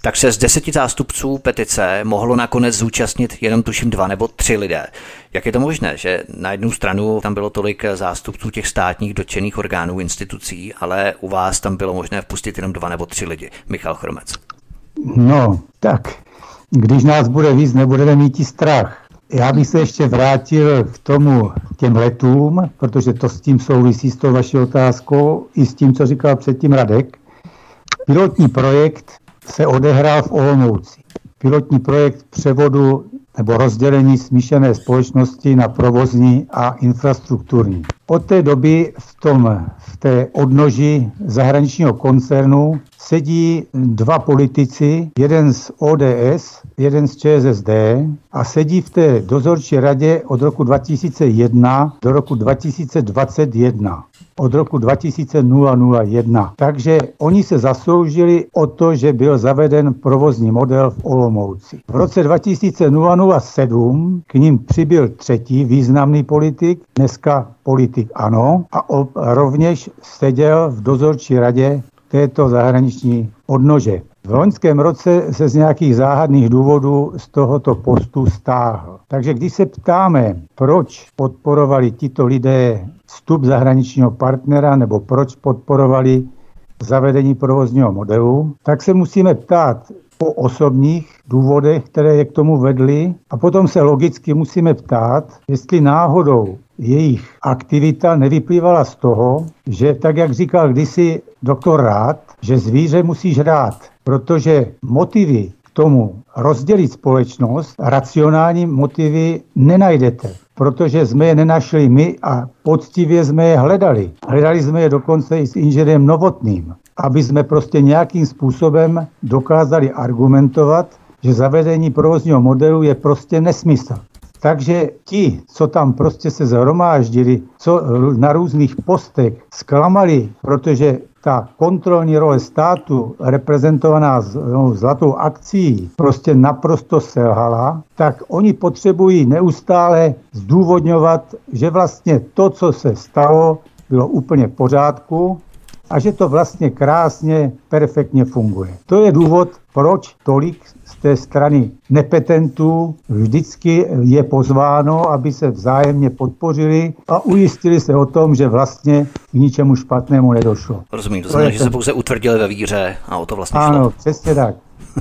Tak se z 10 zástupců petice mohlo nakonec zúčastnit jenom tuším 2 nebo 3 lidé. Jak je to možné, že na jednu stranu tam bylo tolik zástupců těch státních dotčených orgánů, institucí, ale u vás tam bylo možné vpustit jenom 2 nebo 3 lidi? Michal Chromec. No, tak, když nás bude víc, nebudeme mít i strach. Já bych se ještě vrátil k těm letům, protože to s tím souvisí s tou vaší otázkou i s tím, co říkal předtím Radek. Pilotní projekt se odehrál v Olomouci. Pilotní projekt převodu nebo rozdělení smíšené společnosti na provozní a infrastrukturní. Od té doby v té odnoži zahraničního koncernu sedí 2 politici, jeden z ODS, jeden z ČSSD a sedí v té dozorčí radě od roku 2001 do roku 2021. Od roku 2001. Takže oni se zasloužili o to, že byl zaveden provozní model v Olomouci. V roce 2007 k ním přibyl 3. významný politik, dneska politik ANO, a rovněž seděl v dozorčí radě této zahraniční odnože. V loňském roce se z nějakých záhadných důvodů z tohoto postu stáhl. Takže když se ptáme, proč podporovali tito lidé vstup zahraničního partnera nebo proč podporovali zavedení provozního modelu, tak se musíme ptát po osobních důvodech, které je k tomu vedly, a potom se logicky musíme ptát, jestli náhodou jejich aktivita nevyplývala z toho, že tak, jak říkal kdysi doktor Rád, že zvíře musí žrát, protože motivy k tomu rozdělit společnost, racionální motivy nenajdete, protože jsme je nenašli my a poctivě jsme je hledali. Hledali jsme je dokonce i s inženýrem Novotným, aby jsme prostě nějakým způsobem dokázali argumentovat, že zavedení provozního modelu je prostě nesmysl. Takže ti, co tam prostě se zhromáždili, co na různých postech zklamali, protože ta kontrolní role státu, reprezentovaná zlatou akcií, prostě naprosto selhala, tak oni potřebují neustále zdůvodňovat, že vlastně to, co se stalo, bylo úplně v pořádku a že to vlastně krásně, perfektně funguje. To je důvod, proč tolik z té strany nepetentů vždycky je pozváno, aby se vzájemně podpořili a ujistili se o tom, že vlastně k ničemu špatnému nedošlo. Rozumím, to znamená, že se pouze utvrdili ve víře a o to vlastně šlo. Ano, přesně tak.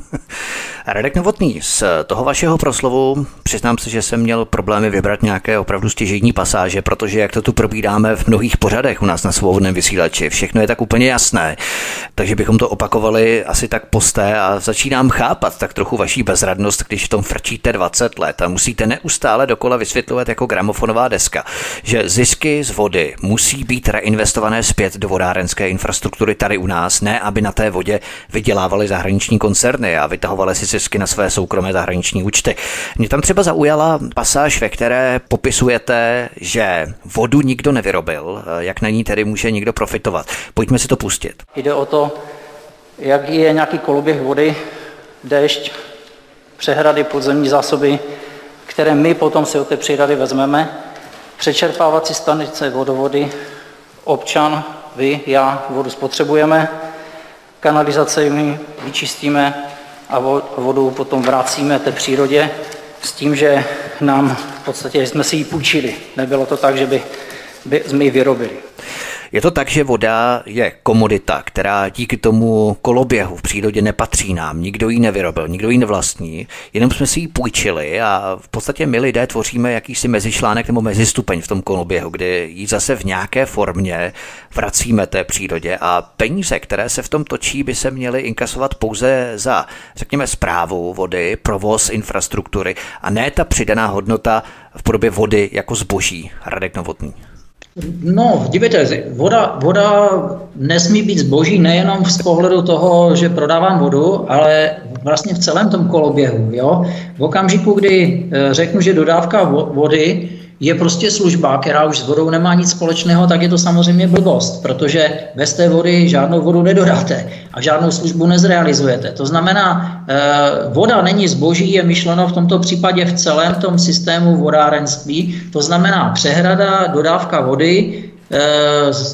Radek Novotný, z toho vašeho proslovu přiznám se, že jsem měl problémy vybrat nějaké opravdu stěžejní pasáže, protože jak to tu probídáme v mnohých pořadech u nás na Svobodném vysílači, všechno je tak úplně jasné, takže bychom to opakovali asi tak posté a začínám chápat tak trochu vaší bezradnost, když v tom frčíte 20 let a musíte neustále dokola vysvětlovat jako gramofonová deska, že zisky z vody musí být reinvestované zpět do vodárenské infrastruktury tady u nás, ne aby na té vodě vydělávali zahraniční koncerny a vytahovali si zisky na své soukromé zahraniční účty. Mě tam třeba zaujala pasáž, ve které popisujete, že vodu nikdo nevyrobil, jak na ní tedy může někdo profitovat. Pojďme si to pustit. Jde o to, jak je nějaký koloběh vody, déšť, přehrady, podzemní zásoby, které my potom si od té přehrady vezmeme, přečerpávací stanice, vodovody, občan, vy, já vodu spotřebujeme, kanalizace my vyčistíme a vodu potom vracíme té přírodě s tím, že nám v podstatě jsme si ji půjčili. Nebylo to tak, že jsme ji vyrobili. Je to tak, že voda je komodita, která díky tomu koloběhu v přírodě nepatří nám. Nikdo ji nevyrobil, nikdo ji nevlastní, jenom jsme si ji půjčili a v podstatě my lidé tvoříme jakýsi mezičlánek nebo mezistupeň v tom koloběhu, kdy ji zase v nějaké formě vracíme té přírodě a peníze, které se v tom točí, by se měly inkasovat pouze za, řekněme, správu vody, provoz infrastruktury a ne ta přidaná hodnota v podobě vody jako zboží. Radek Novotný. No, dívejte, voda nesmí být zboží nejenom z pohledu toho, že prodávám vodu, ale vlastně v celém tom koloběhu. Jo? V okamžiku, kdy řeknu, že dodávka vody je prostě služba, která už s vodou nemá nic společného, tak je to samozřejmě blbost, protože bez té vody žádnou vodu nedodáte a žádnou službu nezrealizujete. To znamená, voda není zboží, je myšleno v tomto případě v celém tom systému vodárenství, to znamená přehrada, dodávka vody,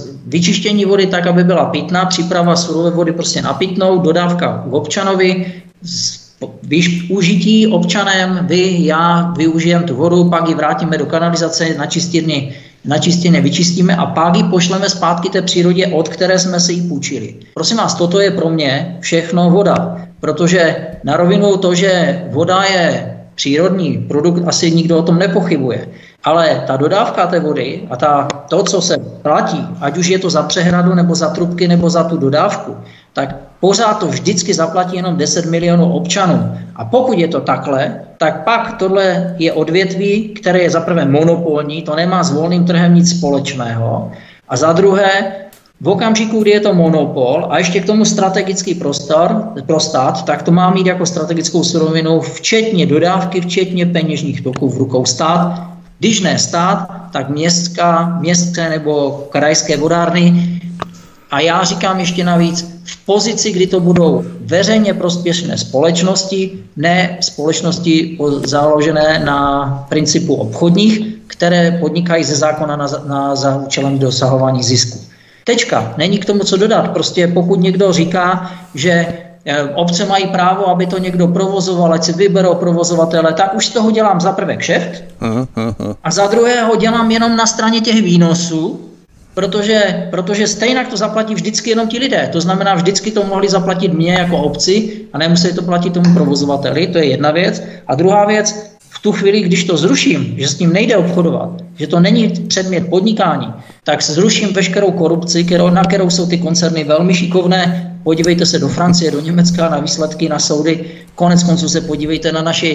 vyčištění vody tak, aby byla pitná, příprava surové vody prostě na pitnou, dodávka k občanovi, užití občanem, vy, já využijeme tu vodu, pak ji vrátíme do kanalizace, na čistírně vyčistíme a pak ji pošleme zpátky té přírodě, od které jsme si ji půjčili. Prosím vás, toto je pro mě všechno voda, protože na rovinu to, že voda je přírodní produkt, asi nikdo o tom nepochybuje. Ale ta dodávka té vody a to, co se platí, ať už je to za přehradu, nebo za trubky, nebo za tu dodávku, tak pořád to vždycky zaplatí jenom 10 milionů občanů. A pokud je to takhle, tak pak tohle je odvětví, které je za prvé monopolní, to nemá s volným trhem nic společného. A za druhé, v okamžiku, kdy je to monopol a ještě k tomu strategický pro stát, tak to má mít jako strategickou surovinu včetně dodávky, včetně peněžních toků v rukou stát. Když ne stát, tak městské nebo krajské vodárny. A já říkám ještě navíc, v pozici, kdy to budou veřejně prospěšné společnosti, ne společnosti založené na principu obchodních, které podnikají ze zákona za účelem dosahování zisku. Tečka. Není k tomu co dodat. Prostě pokud někdo říká, že obce mají právo, aby to někdo provozoval, ať si vyberou provozovatele, tak už z toho dělám za prvé kšeft a za druhé ho dělám jenom na straně těch výnosů, protože stejně to zaplatí vždycky jenom ti lidé. To znamená, vždycky to mohli zaplatit mě jako obci a nemuseli to platit tomu provozovateli, to je jedna věc. A druhá věc, v tu chvíli, když to zruším, že s tím nejde obchodovat, že to není předmět podnikání, tak zruším veškerou korupci, na kterou jsou ty koncerny velmi šikovné. Podívejte se do Francie, do Německa, na výsledky, na soudy. Konec konců se podívejte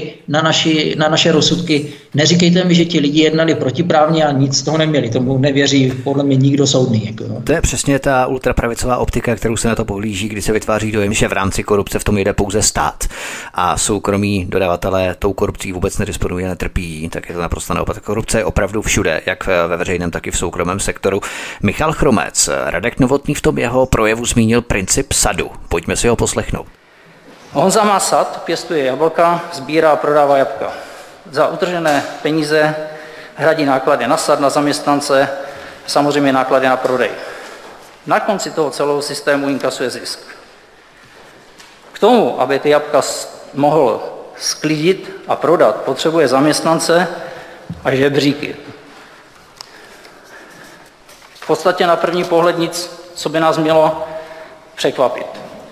na naše rozsudky. Neříkejte mi, že ti lidi jednali protiprávně a nic z toho neměli. Tomu nevěří podle mě nikdo soudný. Jako, no. To je přesně ta ultrapravicová optika, kterou se na to pohlíží, kdy se vytváří dojem, že v rámci korupce v tom jde pouze stát a soukromí dodavatelé tou korupcí vůbec nedisponují a netrpí. Tak je to naprosto naopak. Korupce je opravdu všude, jak ve veřejném, tak i v soukromém sektoru. Michal Chromec, Radek Novotný v tom jeho projevu zmínil princip sadu. Pojďme si ho poslechnout. Honza má sad, pěstuje jablka, sbírá a prodává jablka. Za utržené peníze hradí náklady na sad, na zaměstnance, samozřejmě náklady na prodej. Na konci toho celého systému inkasuje zisk. K tomu, aby ty jablka mohl sklidit a prodat, potřebuje zaměstnance a žebříky. V podstatě na první pohled nic, co by nás mělo překvapit.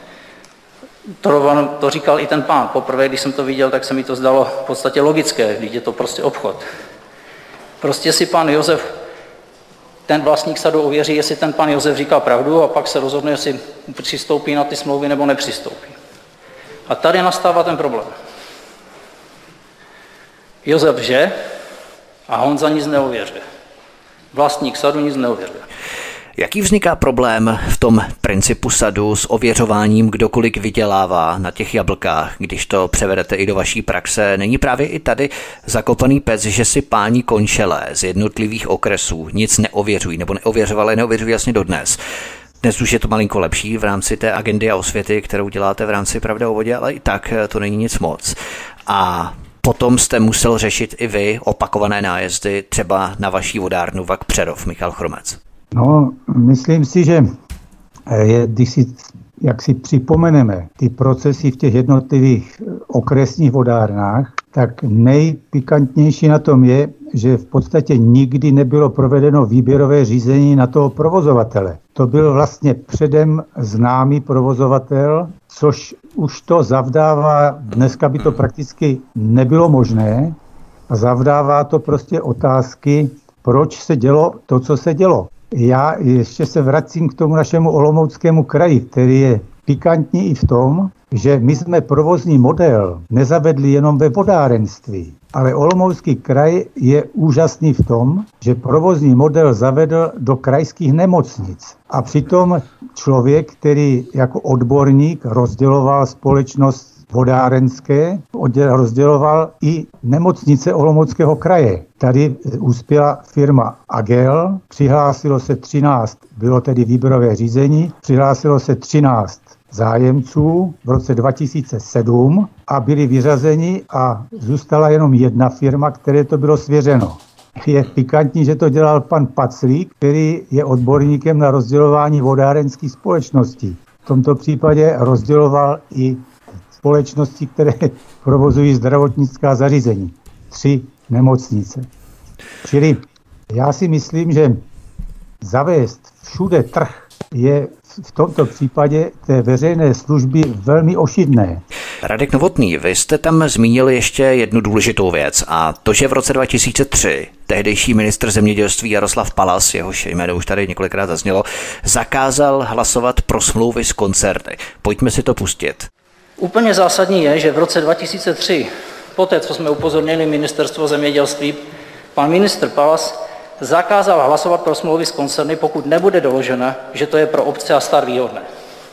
To říkal i ten pán. Poprvé, když jsem to viděl, tak se mi to zdalo v podstatě logické, když je to prostě obchod. Prostě si pan Josef, ten vlastník sadu ověří, jestli ten pan Josef říká pravdu a pak se rozhodne, jestli přistoupí na ty smlouvy nebo nepřistoupí. A tady nastává ten problém. Josef lže a Honza nic neověřuje. Vlastník sadu nic neověřuje. Jaký vzniká problém v tom principu sadu s ověřováním, kdo kolik vydělává na těch jablkách, když to převedete i do vaší praxe? Není právě i tady zakopaný pec, že si páni končelé z jednotlivých okresů nic neověřují, nebo neověřují jasně dodnes? Dnes už je to malinko lepší v rámci té agendy a osvěty, kterou děláte v rámci Pravda o vodě, ale i tak to není nic moc. A potom jste musel řešit i vy opakované nájezdy třeba na vaší vodárnu VAK Přerov, Michal Chromec. No, myslím si, že jak si připomeneme ty procesy v těch jednotlivých okresních vodárnách, tak nejpikantnější na tom je, že v podstatě nikdy nebylo provedeno výběrové řízení na toho provozovatele. To byl vlastně předem známý provozovatel, což už to zavdává, dneska by to prakticky nebylo možné, a zavdává to prostě otázky, proč se dělo to, co se dělo. Já ještě se vracím k tomu našemu Olomouckému kraji, který je pikantní i v tom, že my jsme provozní model nezavedli jenom ve vodárenství, ale Olomoucký kraj je úžasný v tom, že provozní model zavedl do krajských nemocnic. A přitom člověk, který jako odborník rozděloval společnost vodárenské, rozděloval i nemocnice Olomouckého kraje. Tady uspěla firma Agel, přihlásilo se 13, bylo tedy výběrové řízení, přihlásilo se 13 zájemců v roce 2007 a byli vyřazeni a zůstala jenom jedna firma, které to bylo svěřeno. Je pikantní, že to dělal pan Paclík, který je odborníkem na rozdělování vodárenských společností. V tomto případě rozděloval i společností, které provozují zdravotnická zařízení. 3 nemocnice. Čili já si myslím, že zavést všude trh je v tomto případě té veřejné služby velmi ošidné. Radek Novotný, vy jste tam zmínil ještě jednu důležitou věc a to, že v roce 2003 tehdejší ministr zemědělství Jaroslav Palas, jehož jméno už tady několikrát zaznělo, zakázal hlasovat pro smlouvy s koncerny. Pojďme si to pustit. Úplně zásadní je, že v roce 2003, poté, co jsme upozornili ministerstvo zemědělství, pan ministr Palas zakázal hlasovat pro smlouvy s koncerny, pokud nebude doloženo, že to je pro obce a stát výhodné.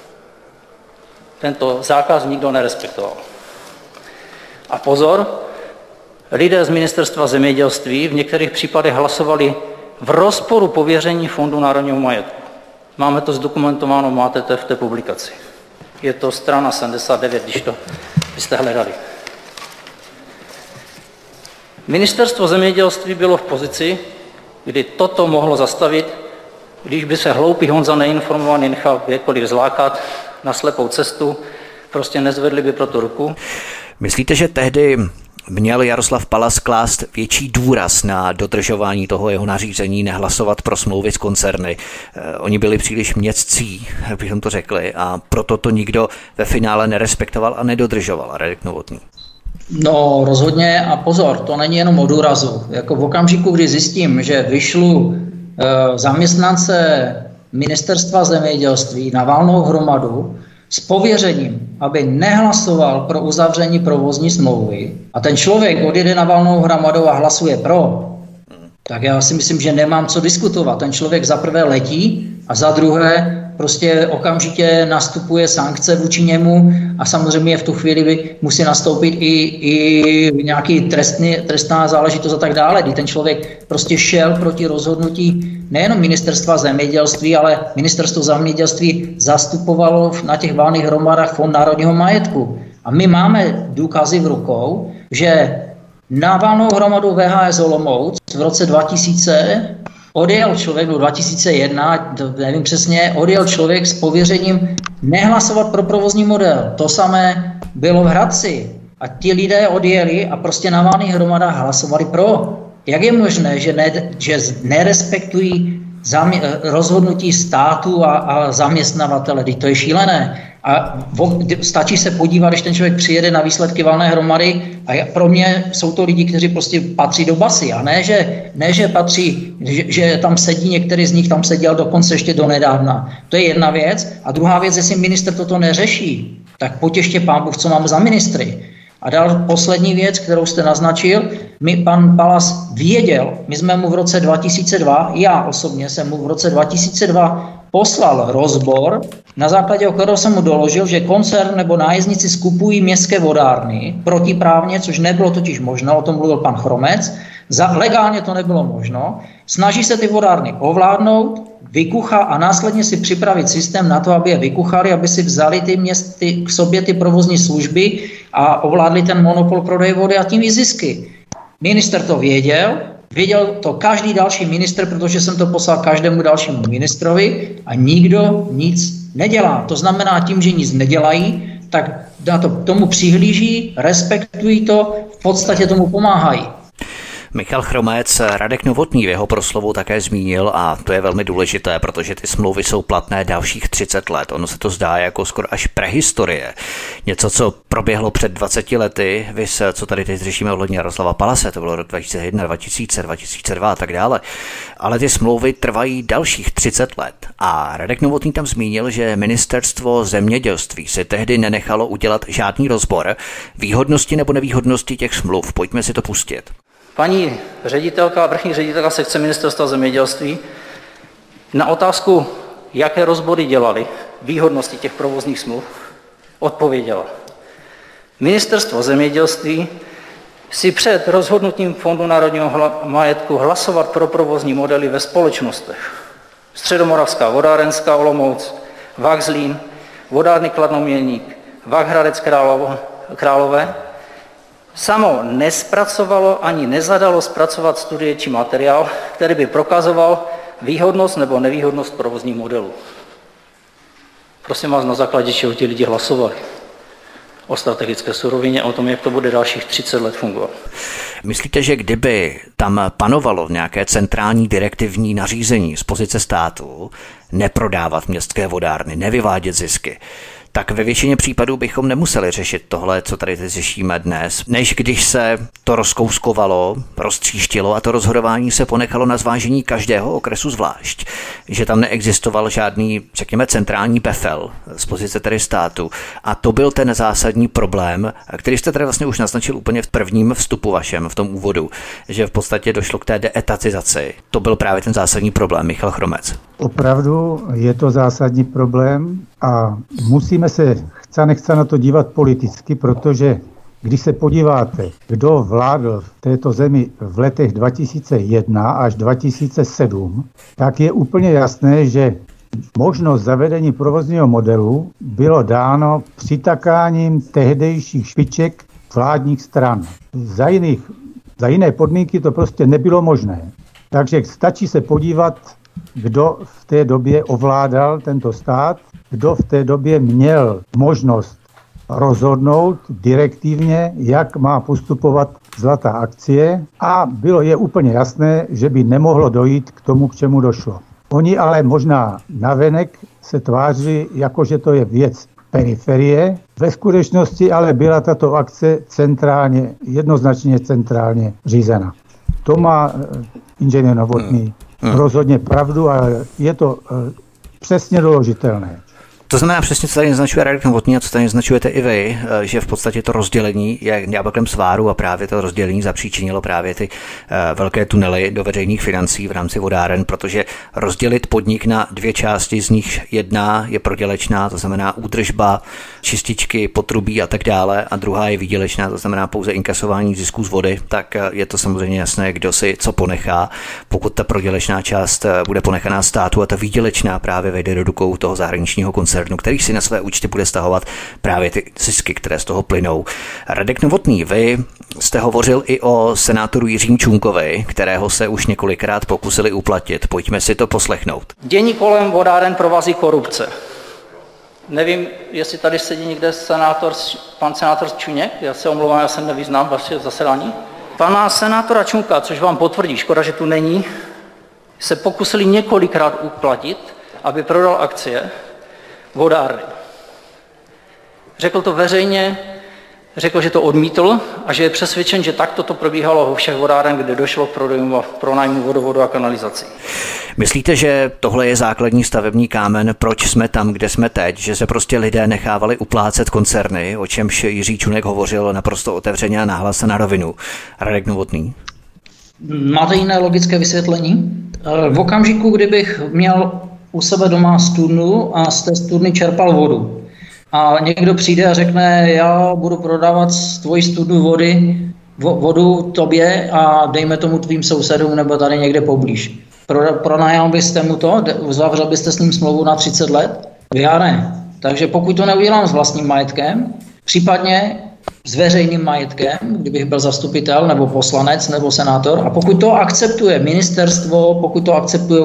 Tento zákaz nikdo nerespektoval. A pozor, lidé z ministerstva zemědělství v některých případech hlasovali v rozporu pověření Fondu národního majetku. Máme to zdokumentováno, máte to v té publikaci. Je to strana 79, když to byste hledali. Ministerstvo zemědělství bylo v pozici, kdy toto mohlo zastavit, když by se hloupý Honza neinformovaný nechal kdekoliv zlákat na slepou cestu, prostě nezvedli by pro to ruku. Myslíte, že tehdy měl Jaroslav Palas klást větší důraz na dodržování toho jeho nařízení nehlasovat pro smlouvy s koncerny? Oni byli příliš měccí, jak bychom to řekli, a proto to nikdo ve finále nerespektoval a nedodržoval. Radek Novotný. No rozhodně a pozor, to není jenom o důrazu. Jako v okamžiku, kdy zjistím, že vyšlu zaměstnance ministerstva zemědělství na valnou hromadu s pověřením, aby nehlasoval pro uzavření provozní smlouvy a ten člověk odjede na valnou hromadu a hlasuje pro, tak já si myslím, že nemám co diskutovat. Ten člověk za prvé letí a za druhé prostě okamžitě nastupuje sankce vůči němu a samozřejmě v tu chvíli musí nastoupit i nějaký trestná záležitost a tak dále, kdy ten člověk prostě šel proti rozhodnutí nejenom ministerstva zemědělství, ale ministerstvo zemědělství zastupovalo na těch valných hromadách Fond národního majetku. A my máme důkazy v rukou, že na valnou hromadu VHS Olomouc v roce 2000 odjel člověk, v 2001, nevím přesně, odjel člověk s pověřením nehlasovat pro provozní model. To samé bylo v Hradci. A ti lidé odjeli a prostě na valných hromadách hlasovali pro. Jak je možné, že nerespektují rozhodnutí státu a zaměstnavatele? To je šílené. A stačí se podívat, když ten člověk přijede na výsledky valné hromady a pro mě jsou to lidi, kteří prostě patří do basy a ne, že patří, že tam sedí, některý z nich tam seděl dokonce ještě do nedávna. To je jedna věc. A druhá věc, jestli ministr toto neřeší, tak potěště pán Bůh, co mám za ministry. A dál poslední věc, kterou jste naznačil, pan Palas věděl, my jsme mu v roce 2002, já osobně jsem mu v roce 2002 poslal rozbor, na základě kterého jsem mu doložil, že koncern nebo nájezdníci skupují městské vodárny protiprávně, což nebylo totiž možno, o tom mluvil pan Chromec, legálně to nebylo možno, snaží se ty vodárny ovládnout, vykuchat a následně si připravit systém na to, aby je vykuchali, aby si vzali k sobě ty provozní služby a ovládli ten monopol prodeje vody a tím i zisky. Minister to věděl to každý další ministr, protože jsem to poslal každému dalšímu ministrovi a nikdo nic nedělá. To znamená tím, že nic nedělají, tak tomu přihlíží, respektují to, v podstatě tomu pomáhají. Michal Chromec, Radek Novotný v jeho proslovu také zmínil a to je velmi důležité, protože ty smlouvy jsou platné dalších 30 let. Ono se to zdá jako skoro až prehistorie. Něco, co proběhlo před 20 lety, vys, co tady teď řešíme ohledně Jaroslava Palase, to bylo rok 2001, 2000, 2002 a tak dále. Ale ty smlouvy trvají dalších 30 let. A Radek Novotný tam zmínil, že ministerstvo zemědělství si tehdy nenechalo udělat žádný rozbor výhodnosti nebo nevýhodnosti těch smluv. Pojďme si to pustit. Paní ředitelka, vrchní ředitelka sekce ministerstva zemědělství na otázku, jaké rozbory dělali, výhodnosti těch provozních smluv, odpověděla. Ministerstvo zemědělství si před rozhodnutím Fondu národního majetku hlasovat pro provozní modely ve společnostech Středomoravská vodárenská Olomouc, VAK Zlín, vodárny Kladno-Mělník, VAK Hradec Králové, samo nespracovalo ani nezadalo zpracovat studie či materiál, který by prokazoval výhodnost nebo nevýhodnost provozních modelů. Prosím vás, na základě čeho ti lidi hlasovali. o strategické surovině, o tom, jak to bude dalších 30 let fungovat. Myslíte, že kdyby tam panovalo nějaké centrální direktivní nařízení z pozice státu neprodávat městské vodárny, nevyvádět zisky, tak ve většině případů bychom nemuseli řešit tohle, co tady teď řešíme dnes, než když se to rozkouskovalo, roztříštilo a to rozhodování se ponechalo na zvážení každého okresu zvlášť. Že tam neexistoval žádný, řekněme, centrální befel z pozice tedy státu. A to byl ten zásadní problém, který jste tady vlastně už naznačil úplně v prvním vstupu vašem, v tom úvodu, že v podstatě došlo k té deetatizaci. To byl právě ten zásadní problém, Michal Chromec. Opravdu je to zásadní problém a musíme se chce na to dívat politicky, protože když se podíváte, kdo vládl v této zemi v letech 2001 až 2007, tak je úplně jasné, že možnost zavedení provozního modelu bylo dáno přitakáním tehdejších špiček vládních stran. Za jiné podmínky to prostě nebylo možné. Takže stačí se podívat, kdo v té době ovládal tento stát, kdo v té době měl možnost rozhodnout direktivně, jak má postupovat zlatá akcie a je úplně jasné, že by nemohlo dojít k tomu, k čemu došlo. Oni ale možná navenek se tváří, jako že to je věc periferie. Ve skutečnosti ale byla tato akce jednoznačně centrálně řízena. To má inženýr Novotný rozhodně pravdu a je to přesně doložitelné. To znamená přesně, co tady naznačuje Radek Novotný a co tady naznačujete i vy, že v podstatě to rozdělení je jablkem sváru a právě to rozdělení zapříčinilo právě ty velké tunely do veřejných financí v rámci vodáren, protože rozdělit podnik na dvě části, z nich jedna je prodělečná, to znamená údržba, čističky, potrubí a tak dále, a druhá je výdělečná, to znamená pouze inkasování zisků z vody, tak je to samozřejmě jasné, kdo si co ponechá. Pokud ta prodělečná část bude ponechaná státu a ta výdělečná právě vejde do rukou toho zahraničního koncernu, který si na své účty bude stahovat právě ty zisky, které z toho plynou. Radek Novotný, vy jste hovořil i o senátoru Jiřím Čunkovi, kterého se už několikrát pokusili uplatit. Pojďme si to poslechnout. Dění kolem vodáren provází korupce. Nevím, jestli tady sedí někde pan senátor Čuněk, já se omlouvám, já se nevyznám vaše zasedání. Pana senátora Čunka, což vám potvrdí, škoda, že tu není, se pokusili několikrát uplatit, aby prodal akcie vodárny. Řekl to veřejně, řekl, že to odmítl a že je přesvědčen, že takto to probíhalo vo všech vodáren, kde došlo k pronájmu vodovodu a kanalizací. Myslíte, že tohle je základní stavební kámen, proč jsme tam, kde jsme teď, že se prostě lidé nechávali uplácet koncerny, o čemž Jiří Čunek hovořil naprosto otevřeně a nahlas na rovinu? Radek Novotný? Máte jiné logické vysvětlení? V okamžiku, kdybych měl u sebe doma studnu a z té studny čerpal vodu a někdo přijde a řekne, já budu prodávat z tvojí studnu vodu tobě a dejme tomu tvým sousedům nebo tady někde poblíž. Pronajal byste mu to? Uzavřel byste s ním smlouvu na 30 let? Já ne. Takže pokud to neudělám s vlastním majetkem, případně s veřejným majetkem, kdybych byl zastupitel nebo poslanec nebo senátor, a pokud to akceptuje ministerstvo, pokud to akceptují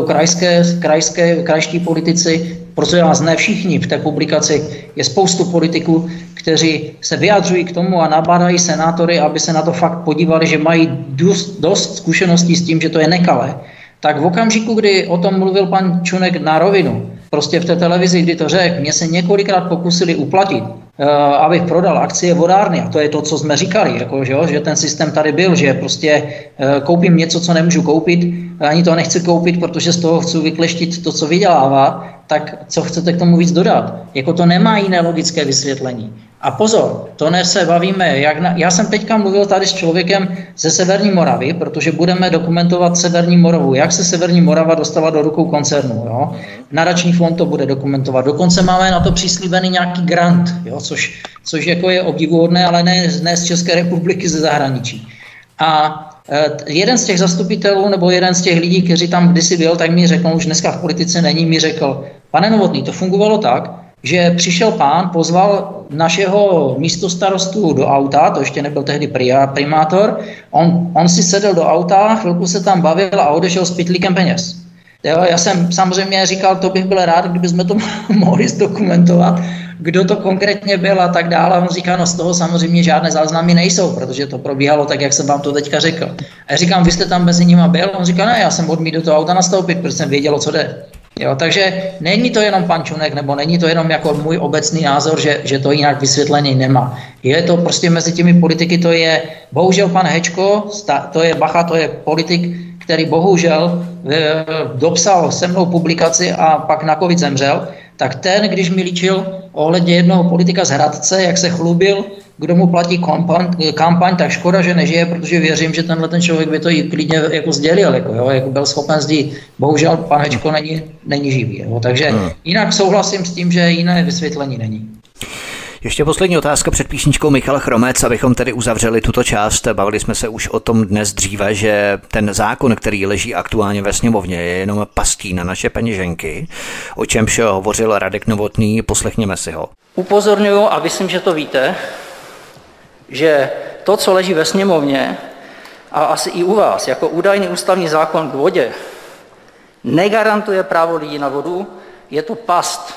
krajští politici, protože vás ne všichni v té publikaci, je spoustu politiků, kteří se vyjadřují k tomu a nabádají senátory, aby se na to fakt podívali, že mají dost zkušeností s tím, že to je nekalé. Tak v okamžiku, kdy o tom mluvil pan Čunek na rovinu, prostě v té televizi, kdy to řekl, mě se několikrát pokusili uplatit, abych prodal akcie vodárny, a to je to, co jsme říkali, jako, že ten systém tady byl, že prostě koupím něco, co nemůžu koupit, ani to nechci koupit, protože z toho chci vykleštit to, co vydělává, tak co chcete k tomu víc dodat? Jako to nemá jiné logické vysvětlení. A pozor, to se bavíme, já jsem teďka mluvil tady s člověkem ze Severní Moravy, protože budeme dokumentovat Severní Moravu, jak se Severní Morava dostala do rukou koncernu. Jo? Nadační fond to bude dokumentovat. Dokonce máme na to přislíbený nějaký grant, jo? Což jako je obdivuhodné, ale ne z České republiky, ze zahraničí. A jeden z těch zastupitelů nebo jeden z těch lidí, kteří tam kdysi byl, tak mi řekl, už dneska v politice není, mi řekl, pane Novotný, to fungovalo tak, že přišel pán, pozval našeho místostarostu do auta, to ještě nebyl tehdy primátor, on si sedl do auta, chvilku se tam bavil a odešel s pytlíkem peněz. Jo, já jsem samozřejmě říkal, to bych byl rád, kdybychom to mohli zdokumentovat. kdo to konkrétně byl a tak dále. A on říká, no z toho samozřejmě žádné záznamy nejsou, protože to probíhalo tak, jak jsem vám to teďka řekl. A já říkám, vy jste tam mezi nima byl? On říká, ne, já jsem odmítl do toho auta nastoupit, protože jsem věděl, o co jde. Jo, takže není to jenom pan Čunek, nebo není to jenom jako můj obecný názor, že to jinak vysvětlení nemá. Je to prostě mezi těmi politiky, to je, bohužel pan Hečko, to je politik, který bohužel dopsal se mnou publikaci a pak na covid zemřel, tak ten, když mi líčil ohledně jednoho politika z Hradce, jak se chlubil, kdo mu platí kampaň, tak škoda, že nežije, protože věřím, že tenhle ten člověk by to i klidně jako sdělil, jako byl schopen zdít. Bohužel pan Hečko není živý. Jo, takže jinak souhlasím s tím, že jiné vysvětlení není. Ještě poslední otázka před písničkou Michal Chromec, abychom tedy uzavřeli tuto část. Bavili jsme se už o tom dnes dříve, že ten zákon, který leží aktuálně ve sněmovně, je jenom pastí na naše peněženky, o čemž hovořil Radek Novotný, poslechněme si ho. Upozorňuji, a myslím, že to víte, že to, co leží ve sněmovně a asi i u vás, jako údajný ústavní zákon k vodě, negarantuje právo lidí na vodu, je to past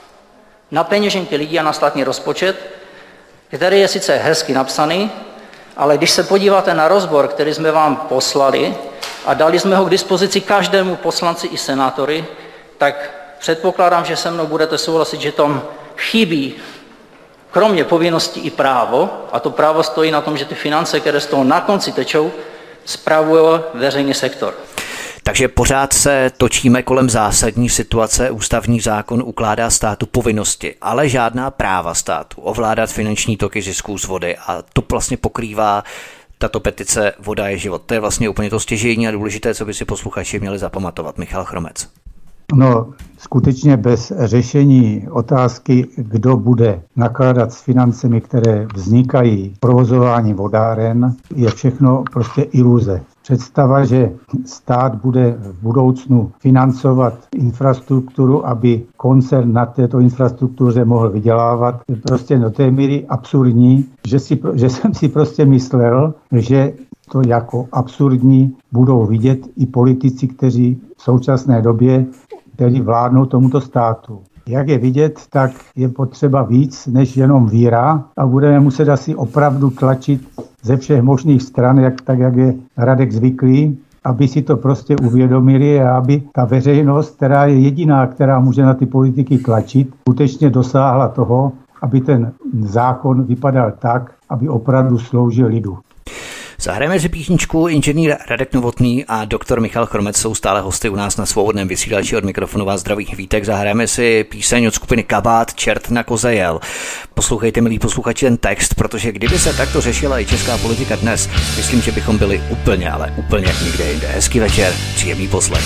na peněženky lidí a na státní rozpočet, který je sice hezky napsaný, ale když se podíváte na rozbor, který jsme vám poslali a dali jsme ho k dispozici každému poslanci i senátory, tak předpokládám, že se mnou budete souhlasit, že tam chybí kromě povinností i právo, a to právo stojí na tom, že ty finance, které z toho na konci tečou, spravuje veřejný sektor. Takže pořád se točíme kolem zásadní situace. Ústavní zákon ukládá státu povinnosti, ale žádná práva státu ovládat finanční toky zisků z vody, a to vlastně pokrývá tato petice Voda je život. To je vlastně úplně to stěžejní a důležité, co by si posluchači měli zapamatovat. Michal Chromec. No, skutečně bez řešení otázky, kdo bude nakládat s financemi, které vznikají v provozování vodáren, je všechno prostě iluze. Představa, že stát bude v budoucnu financovat infrastrukturu, aby koncern na této infrastruktuře mohl vydělávat, je prostě do té míry absurdní, že jsem si prostě myslel, že to jako absurdní budou vidět i politici, kteří v současné době tedy vládnou tomuto státu. Jak je vidět, tak je potřeba víc než jenom víra a budeme muset asi opravdu tlačit ze všech možných stran, jak je Radek zvyklý, aby si to prostě uvědomili a aby ta veřejnost, která je jediná, která může na ty politiky tlačit, skutečně dosáhla toho, aby ten zákon vypadal tak, aby opravdu sloužil lidu. Zahrajeme si písničku. Inženýr Radek Novotný a doktor Michal Chromec jsou stále hosty u nás na Svobodném vysílači. Od mikrofonu vás zdraví Vítek. Zahrajeme si píseň od skupiny Kabát Čert na koze jel. Poslouchejte, milí posluchači, ten text, protože kdyby se takto řešila i česká politika dnes, myslím, že bychom byli úplně, ale úplně nikde jinde. Hezký večer, příjemný poslech.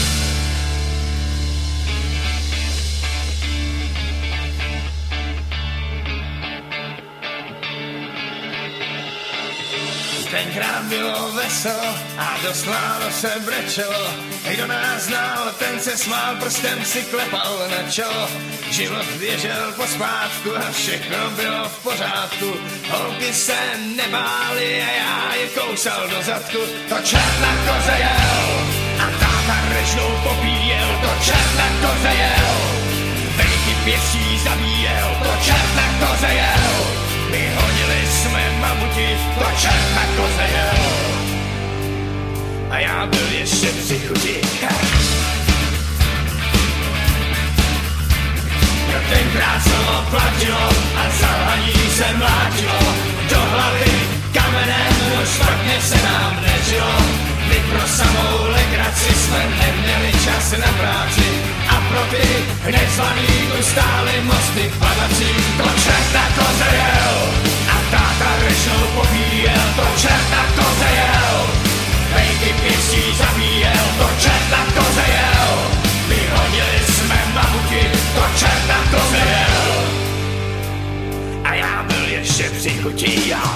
Tenkrát bylo veselo a dosláno se brečelo. Kdo nás znal, ten se smál, prstem si klepal na čelo. Život běžel pospátku a všechno bylo v pořádku. Holky se nebály a já je kousal do zadku. To čert na koze jel a táta režnou popíjel. To čert na koze jel, vejky pěstí zabíjel. To čert na koze jel, vyhodili jsme mamuti, to čert na koze jel. A já byl ještě při chuti. Tenkrát slovo platilo a zalhaní se mlátilo. Do hlavy kamenem, no špatně se nám nežilo. My pro samou legraci jsme neměli čas na práci. A pro ty nezvaný tu stály mosty padací. To čert na koze jel a táta režnou popíjel. To čert na koze jel, vejky pěstí zabíjel. To čert na koze jel, vyhodili jsme mamuti. To čert na koze jel. A já byl ještě při chutí, já.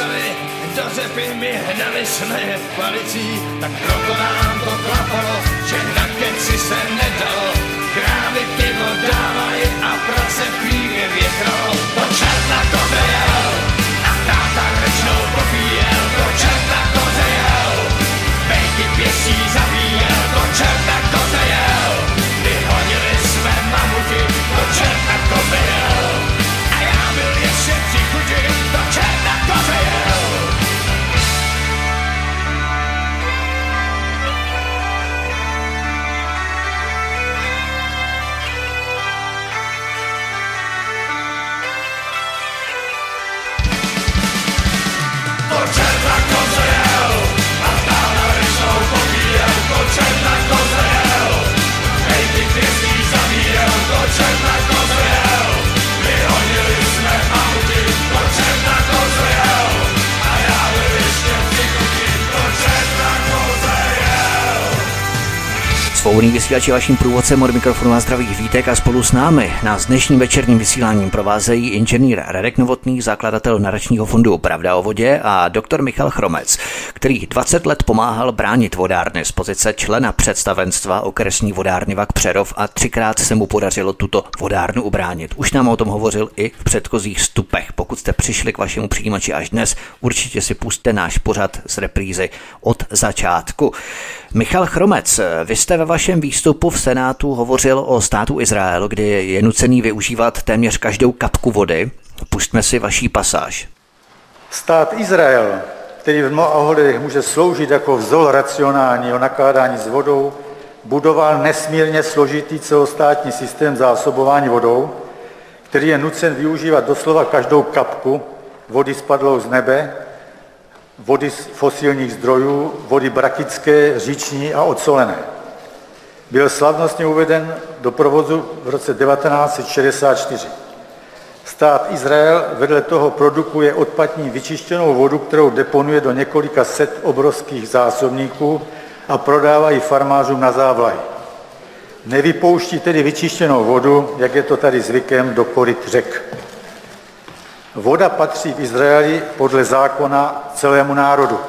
stavy, do řepy mi hnali jsme je palicí, tak proto nám to klapalo, že na keci se nedalo. Krávy pivo dávají a prace pívě větralo. To čert na koze jel a táta rečnou popíjel. To čert na koze jel, bejky pěstí zabíjel. To čert na koze jel, vyhodili jsme mamuti. To čert na koze jel a já byl ještě při chuti. To čert na koze jel. Svobodný vysílač je vaším průvodcem, od mikrofonu a zdravý Vítek a spolu s námi nás dnešním večerním vysíláním provázejí inženýr Radek Novotný, zakladatel nadačního fondu Pravda o vodě, a doktor Michal Chromec, který 20 let pomáhal bránit vodárny z pozice člena představenstva okresní vodárny VaK Přerov a 3krát se mu podařilo tuto vodárnu ubránit. Už nám o tom hovořil i v předchozích vstupech. Pokud jste přišli k vašemu přijímači až dnes, určitě si pusťte náš pořad z reprízy od začátku. Michal Chromec, vy jste ve vašem výstupu v Senátu hovořil o státu Izrael, kdy je nucený využívat téměř každou kapku vody. Pustme si vaší pasáž. Stát Izrael, který v mnoha ohledech může sloužit jako vzor racionálního nakládání s vodou, budoval nesmírně složitý celostátní systém zásobování vodou, který je nucen využívat doslova každou kapku vody spadlou z nebe, vody z fosilních zdrojů, vody brakické, říční a odsolené. Byl slavnostně uveden do provozu v roce 1964. Stát Izrael vedle toho produkuje odpadní vyčištěnou vodu, kterou deponuje do několika set obrovských zásobníků a prodává ji farmářům na závlahy. Nevypouští tedy vyčištěnou vodu, jak je to tady zvykem, do koryt řek. Voda patří v Izraeli podle zákona celému národu.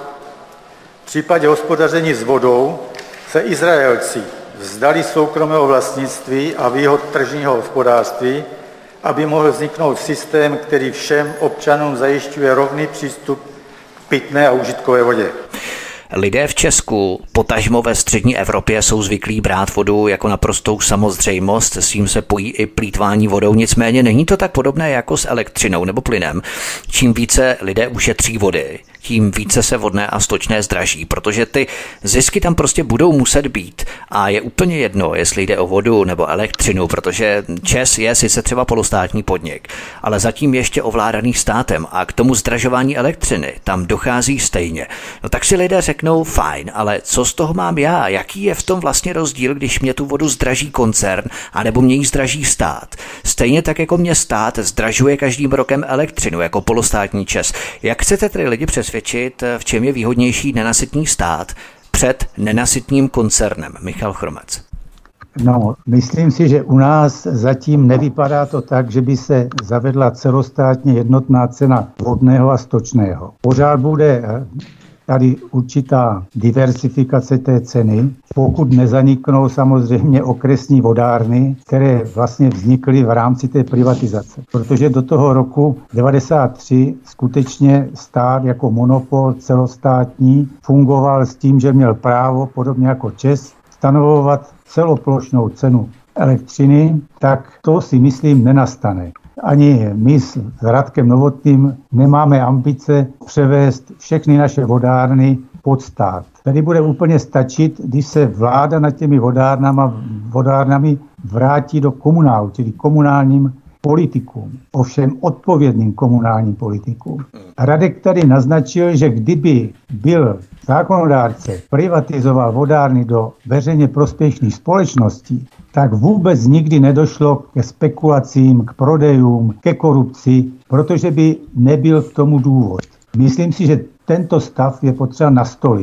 V případě hospodaření s vodou se Izraelci vzdali soukromého vlastnictví a výhod tržního hospodářství, aby mohl vzniknout systém, který všem občanům zajišťuje rovný přístup k pitné a užitkové vodě. Lidé v Česku, potažmo ve střední Evropě, jsou zvyklí brát vodu jako naprostou samozřejmost, s tím se pojí i plýtvání vodou, nicméně není to tak podobné jako s elektřinou nebo plynem. Čím více lidé ušetří vody, tím více se vodné a stočné zdraží, protože ty zisky tam prostě budou muset být a je úplně jedno, jestli jde o vodu nebo elektřinu, protože ČEZ je sice třeba polostátní podnik, ale zatím ještě ovládaný státem a k tomu zdražování elektřiny tam dochází stejně. No tak si lidé řeknou, fajn, ale co z toho mám já? Jaký je v tom vlastně rozdíl, když mě tu vodu zdraží koncern, anebo mě ji zdraží stát? Stejně tak jako mě stát zdražuje každým rokem elektřinu jako polostátní ČEZ. Jak chcete tedy lidi přesvědčit, v čem je výhodnější nenasytný stát před nenasytným koncernem? Michal Chromec. No, myslím si, že u nás zatím nevypadá to tak, že by se zavedla celostátně jednotná cena vodného a stočného. Pořád bude tady určitá diversifikace té ceny, pokud nezaniknou samozřejmě okresní vodárny, které vlastně vznikly v rámci té privatizace. Protože do toho roku 1993 skutečně stát jako monopol celostátní fungoval s tím, že měl právo, podobně jako ČEZ, stanovovat celoplošnou cenu elektřiny, tak to si myslím nenastane. Ani my s Radkem Novotným nemáme ambice převést všechny naše vodárny pod stát. Tady bude úplně stačit, když se vláda nad těmi vodárnami vrátí do komunálu, čili komunálním politikům, ovšem odpovědným komunálním politikům. Radek tady naznačil, že kdyby byl zákonodárce privatizoval vodárny do veřejně prospěšných společností, tak vůbec nikdy nedošlo ke spekulacím, k prodejům, ke korupci, protože by nebyl k tomu důvod. Myslím si, že tento stav je potřeba nastolit.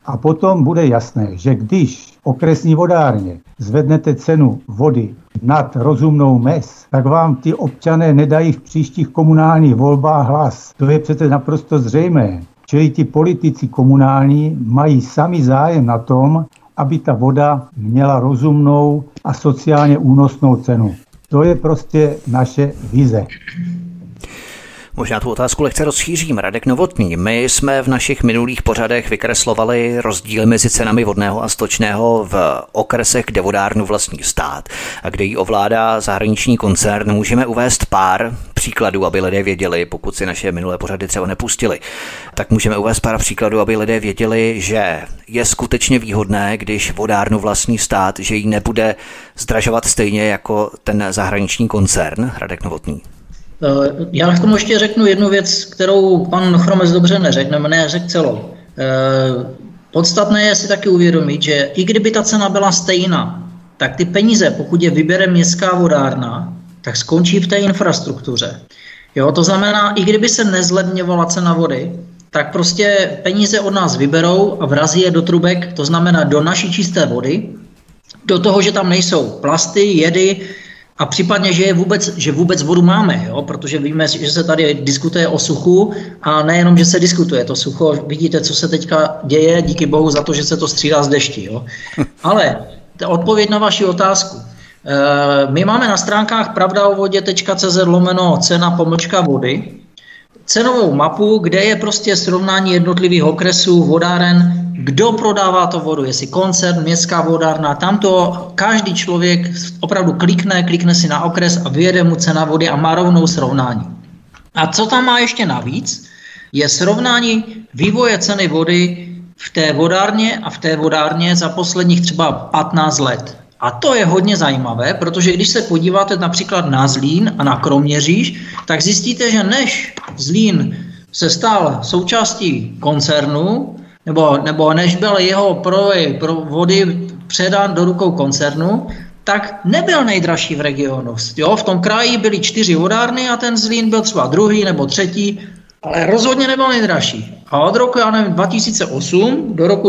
A potom bude jasné, že když okresní vodárně zvednete cenu vody nad rozumnou mez, tak vám ty občané nedají v příštích komunálních volbách hlas. To je přece naprosto zřejmé. Čili ti politici komunální mají sami zájem na tom, aby ta voda měla rozumnou a sociálně únosnou cenu. To je prostě naše vize. Možná tu otázku lehce rozšířím. Radek Novotný, my jsme v našich minulých pořadech vykreslovali rozdíly mezi cenami vodného a stočného v okresech, kde vodárnu vlastní stát a kde ji ovládá zahraniční koncern. Můžeme uvést pár příkladů, aby lidé věděli, pokud si naše minulé pořady třeba nepustili, tak můžeme uvést pár příkladů, aby lidé věděli, že je skutečně výhodné, když vodárnu vlastní stát, že ji nebude zdražovat stejně jako ten zahraniční koncern. Radek Novotný. Já k tomu ještě řeknu jednu věc, kterou pan Chromec dobře neřekl celou. Podstatné je si taky uvědomit, že i kdyby ta cena byla stejná, tak ty peníze, pokud je vybere městská vodárna, tak skončí v té infrastruktuře. Jo, to znamená, i kdyby se nezlevňovala cena vody, tak prostě peníze od nás vyberou a vrazí je do trubek, to znamená do naší čisté vody, do toho, že tam nejsou plasty, jedy, a případně, že vůbec vodu máme, jo? Protože víme, že se tady diskutuje o suchu a nejenom, že se diskutuje to sucho, vidíte, co se teďka děje, díky bohu za to, že se to střídá z dešti. Jo? Ale odpověď na vaši otázku. My máme na stránkách pravdaovodě.cz/cena-vody cenovou mapu, kde je prostě srovnání jednotlivých okresů, vodáren, kdo prodává to vodu, jestli koncern, městská vodárna, tam to každý člověk opravdu klikne si na okres a vyjede mu cena vody a má rovnou srovnání. A co tam má ještě navíc, je srovnání vývoje ceny vody v té vodárně a v té vodárně za posledních třeba 15 let. A to je hodně zajímavé, protože když se podíváte například na Zlín a na Kroměříž, tak zjistíte, že než Zlín se stal součástí koncernu, nebo než byl jeho prodej vody předán do rukou koncernu, tak nebyl nejdražší v regionu. Jo, v tom kraji byly 4 vodárny a ten Zlín byl třeba druhý nebo třetí, ale rozhodně nebyl nejdražší. A od roku 2008 do roku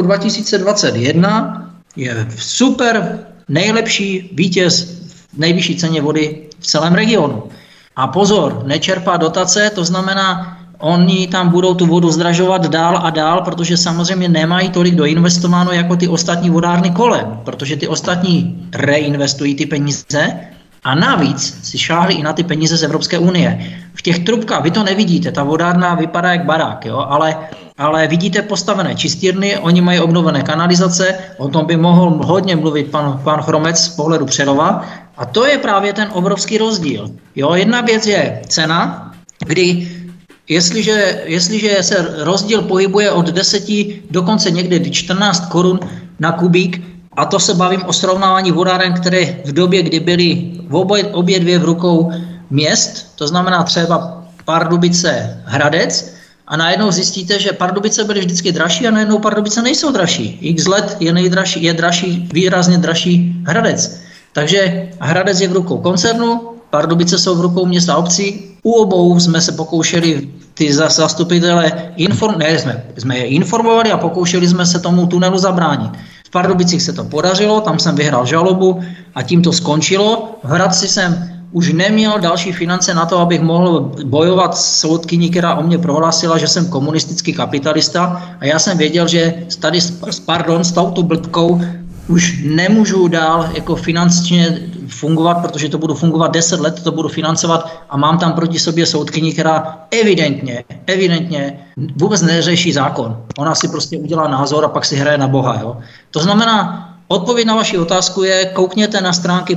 2021 je super nejlepší vítěz v nejvyšší ceně vody v celém regionu. A pozor, nečerpá dotace, to znamená, oni tam budou tu vodu zdražovat dál a dál, protože samozřejmě nemají tolik doinvestováno jako ty ostatní vodárny kolem, protože ty ostatní reinvestují ty peníze a navíc si šáhli i na ty peníze z Evropské unie. V těch trubkách, vy to nevidíte, ta vodárna vypadá jak barák, jo? Ale vidíte postavené čistírny, oni mají obnovené kanalizace, o tom by mohl hodně mluvit pan Chromec z pohledu Přerova a to je právě ten obrovský rozdíl. Jo? Jedna věc je cena, kdy Jestliže se rozdíl pohybuje od 10 dokonce někdy 14 korun na kubík, a to se bavím o srovnávání vodáren, které v době, kdy byly obě dvě v rukou měst, to znamená třeba Pardubice, Hradec, a najednou zjistíte, že Pardubice byly vždycky dražší a najednou Pardubice nejsou dražší. X let je dražší, výrazně dražší Hradec. Takže Hradec je v rukou koncernu, Pardubice jsou v rukou města a obcí. U obou jsme se pokoušeli ty zastupitele jsme je informovali a pokoušeli jsme se tomu tunelu zabránit. V Pardubicích se to podařilo, tam jsem vyhrál žalobu a tím to skončilo. V Hradci jsem už neměl další finance na to, abych mohl bojovat s soudkyní, která o mě prohlásila, že jsem komunistický kapitalista a já jsem věděl, že tady s touto blbkou už nemůžu dál jako finančně fungovat, protože to budu fungovat 10 let, to budu financovat a mám tam proti sobě soudkyni, která evidentně vůbec neřeší zákon. Ona si prostě udělá názor a pak si hraje na Boha. Jo? To znamená, odpověď na vaši otázku je, koukněte na stránky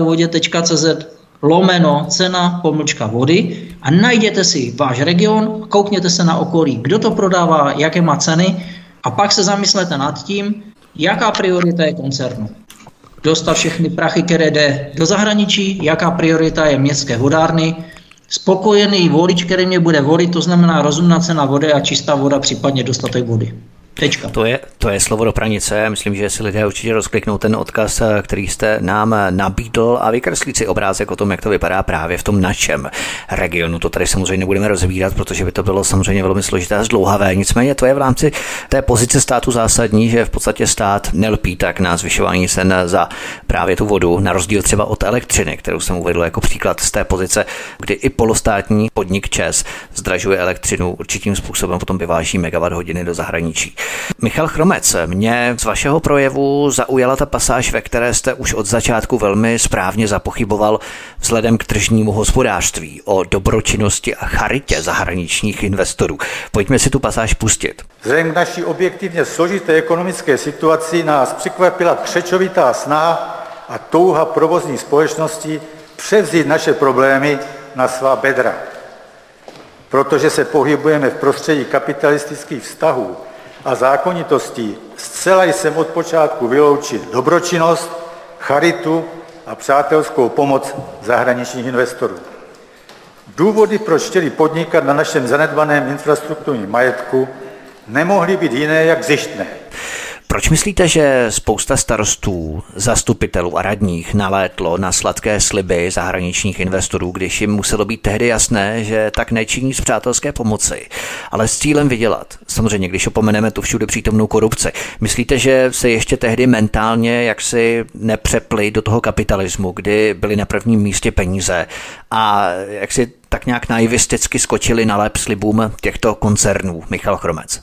pravdaovodě.cz/cena-vody a najděte si váš region, koukněte se na okolí, kdo to prodává, jaké má ceny a pak se zamyslete nad tím, jaká priorita je koncernu. Dostat všechny prachy, které jde do zahraničí, jaká priorita je městské vodárny, spokojený volič, který mě bude volit, to znamená rozumná cena vody a čistá voda, případně dostatek vody. Tečka. To je slovo do pranice. Myslím, že si lidé určitě rozkliknou ten odkaz, který jste nám nabídl a vykreslí si obrázek o tom, jak to vypadá právě v tom našem regionu. To tady samozřejmě nebudeme rozebírat, protože by to bylo samozřejmě velmi složité a zdlouhavé. Nicméně to je v rámci té pozice státu zásadní, že v podstatě stát nelpí tak na zvyšování cen za právě tu vodu, na rozdíl třeba od elektřiny, kterou jsem uvedl jako příklad z té pozice, kdy i polostátní podnik ČEZ zdražuje elektřinu určitým způsobem, potom vyváží megawatt hodiny do zahraničí. Michal Chromec, mě z vašeho projevu zaujala ta pasáž, ve které jste už od začátku velmi správně zapochyboval vzhledem k tržnímu hospodářství o dobročinnosti a charitě zahraničních investorů. Pojďme si tu pasáž pustit. Vzhledem k naší objektivně složité ekonomické situaci nás překvapila křečovitá snaha a touha provozních společností převzít naše problémy na svá bedra. Protože se pohybujeme v prostředí kapitalistických vztahů a zákonitostí, zcela jsem od počátku vyloučil dobročinnost, charitu a přátelskou pomoc zahraničních investorů. Důvody, proč chtěli podnikat na našem zanedbaném infrastrukturním majetku, nemohly být jiné jak zištné. Proč myslíte, že spousta starostů, zastupitelů a radních nalétlo na sladké sliby zahraničních investorů, když jim muselo být tehdy jasné, že tak nečiní z přátelské pomoci, ale s cílem vydělat? Samozřejmě, když opomeneme tu všude přítomnou korupci. Myslíte, že se ještě tehdy mentálně jaksi nepřepli do toho kapitalismu, kdy byly na prvním místě peníze a jak si tak nějak naivisticky skočili na lép slibům těchto koncernů? Michal Chromec.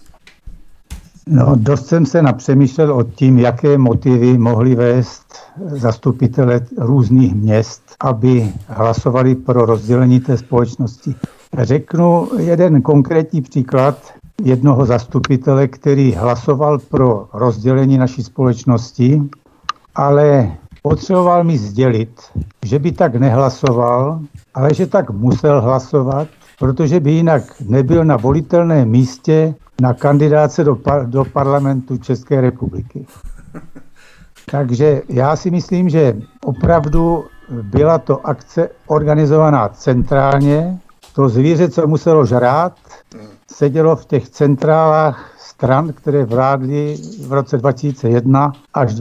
No, dost jsem se napřemýšlel o tím, jaké motivy mohly vést zastupitele různých měst, aby hlasovali pro rozdělení té společnosti. Řeknu jeden konkrétní příklad jednoho zastupitele, který hlasoval pro rozdělení naší společnosti, ale potřeboval mi sdělit, že by tak nehlasoval, ale že tak musel hlasovat, protože by jinak nebyl na volitelném místě na kandidáce do parlamentu České republiky. Takže já si myslím, že opravdu byla to akce organizovaná centrálně. To zvíře, co muselo žrát, sedělo v těch centrálách stran, které vládly v roce 2001 až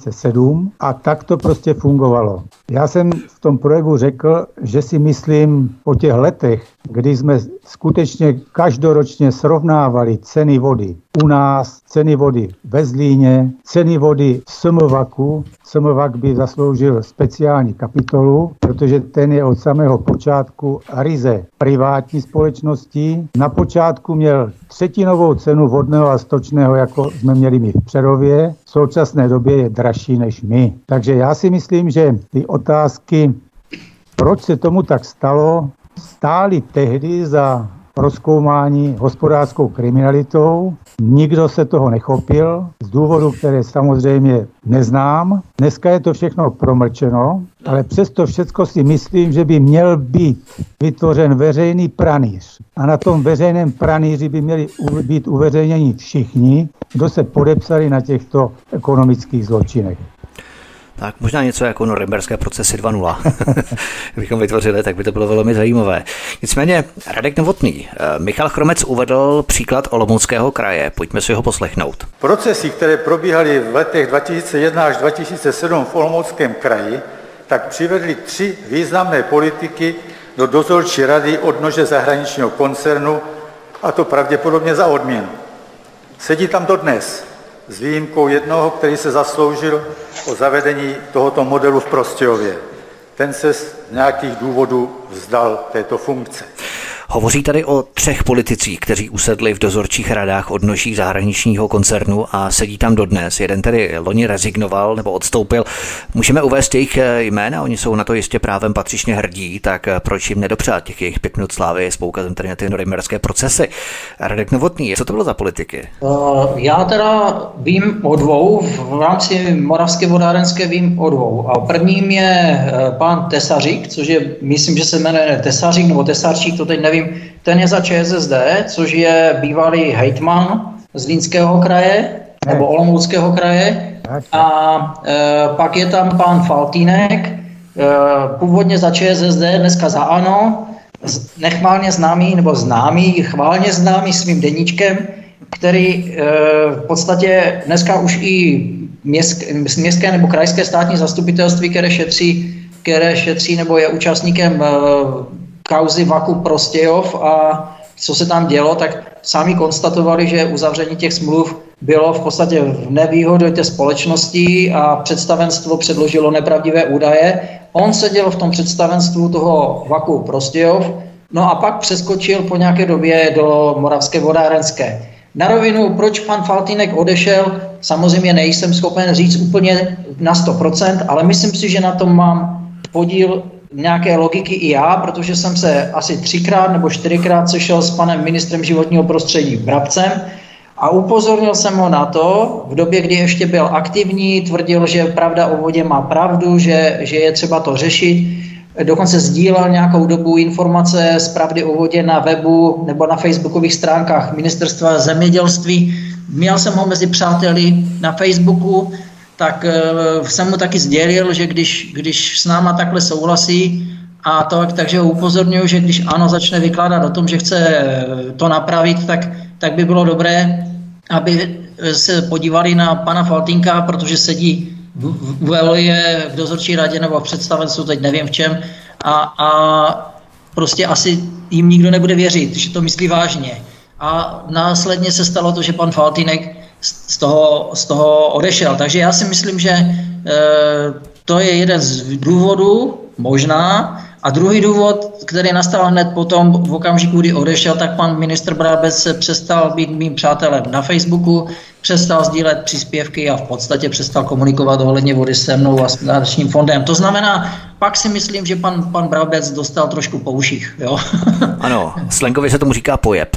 2007 a tak to prostě fungovalo. Já jsem v tom projevu řekl, že si myslím po těch letech, kdy jsme skutečně každoročně srovnávali ceny vody u nás, ceny vody ve Zlíně, ceny vody v Smvaku. Smvak by zasloužil speciální kapitolu, protože ten je od samého počátku ryze privátní společností. Na počátku měl třetinovou cenu vodného a stočného, jako jsme měli my v Přerově. V současné době je dražší než my. Takže já si myslím, že ty otázky, proč se tomu tak stalo, stály tehdy za prozkoumání hospodářskou kriminalitou. Nikdo se toho nechopil, z důvodu, které samozřejmě neznám. Dneska je to všechno promlčeno, ale přesto všecko si myslím, že by měl být vytvořen veřejný pranýř. A na tom veřejném pranýři by měli být uveřejněni všichni, kdo se podepsali na těchto ekonomických zločinech. Tak možná něco jako norimberské procesy 2.0. Kdybychom vytvořili, tak by to bylo velmi zajímavé. Nicméně Radek Novotný, Michal Chromec uvedl příklad Olomouckého kraje. Pojďme si ho poslechnout. Procesy, které probíhaly v letech 2001 až 2007 v Olomouckém kraji, tak přivedly 3 významné politiky do dozorčí rady odnože zahraničního koncernu, a to pravděpodobně za odměnu. Sedí tam dodnes, s výjimkou jednoho, který se zasloužil o zavedení tohoto modelu v Prostějově. Ten se z nějakých důvodů vzdal této funkce. Hovoří tady o 3 politicích, kteří usedli v dozorčích radách odnoží zahraničního koncernu a sedí tam dodnes. Jeden tedy loni rezignoval nebo odstoupil. Můžeme uvést jejich jména, oni jsou na to jistě právem patřičně hrdí, tak proč jim nedopřát těch jejich 5 minut slávy s poukazem tady na ty norimberské procesy? Radek Novotný, co to bylo za politiky? Já teda vím o 2, v rámci Moravské vodárenské vím o 2. A prvním je pán Tesařík, což je, myslím, že se jmenuje Tesařík nebo Tesarčík, to teď nevím. Ten je za ČSSD, což je bývalý hejtman Zlínského kraje nebo Olomouckého kraje. A pak je tam pán Faltýnek, původně za ČSSD, dneska za ANO, nechválně známý, nebo chválně známý svým deníčkem který v podstatě dneska už i městské nebo krajské státní zastupitelství, které šetří nebo je účastníkem kauzy Vaku Prostějov a co se tam dělo, tak sami konstatovali, že uzavření těch smluv bylo v podstatě v nevýhodě té společnosti a představenstvo předložilo nepravdivé údaje. On seděl v tom představenstvu toho Vaku Prostějov, no a pak přeskočil po nějaké době do Moravské vodárenské. Na rovinu, proč pan Faltýnek odešel, samozřejmě nejsem schopen říct úplně na 100%, ale myslím si, že na tom mám podíl nějaké logiky i já, protože jsem se asi 3x nebo 4x sešel s panem ministrem životního prostředí Brabcem a upozornil jsem ho na to, v době, kdy ještě byl aktivní, tvrdil, že Pravda o vodě má pravdu, že je třeba to řešit. Dokonce sdílel nějakou dobu informace z Pravdy o vodě na webu nebo na facebookových stránkách Ministerstva zemědělství. Měl jsem ho mezi přáteli na Facebooku, tak jsem mu taky sdělil, že když s náma takhle souhlasí, takže ho upozorňuji, že když ANO začne vykládat o tom, že chce to napravit, tak by bylo dobré, aby se podívali na pana Faltýnka, protože sedí v dozorčí radě nebo v představenstvu, teď nevím v čem, a prostě asi jim nikdo nebude věřit, že to myslí vážně. A následně se stalo to, že pan Faltýnek z toho odešel. Takže já si myslím, že to je jeden z důvodů, možná. A druhý důvod, který nastal hned potom, v okamžiku, kdy odešel, tak pan ministr Brabec se přestal být mým přátelem na Facebooku, přestal sdílet příspěvky a v podstatě přestal komunikovat ohledně vody se mnou a s Národním fondem. To znamená, pak si myslím, že pan Brabec dostal trošku po uších. Jo? Ano, slangově se tomu říká pojeb.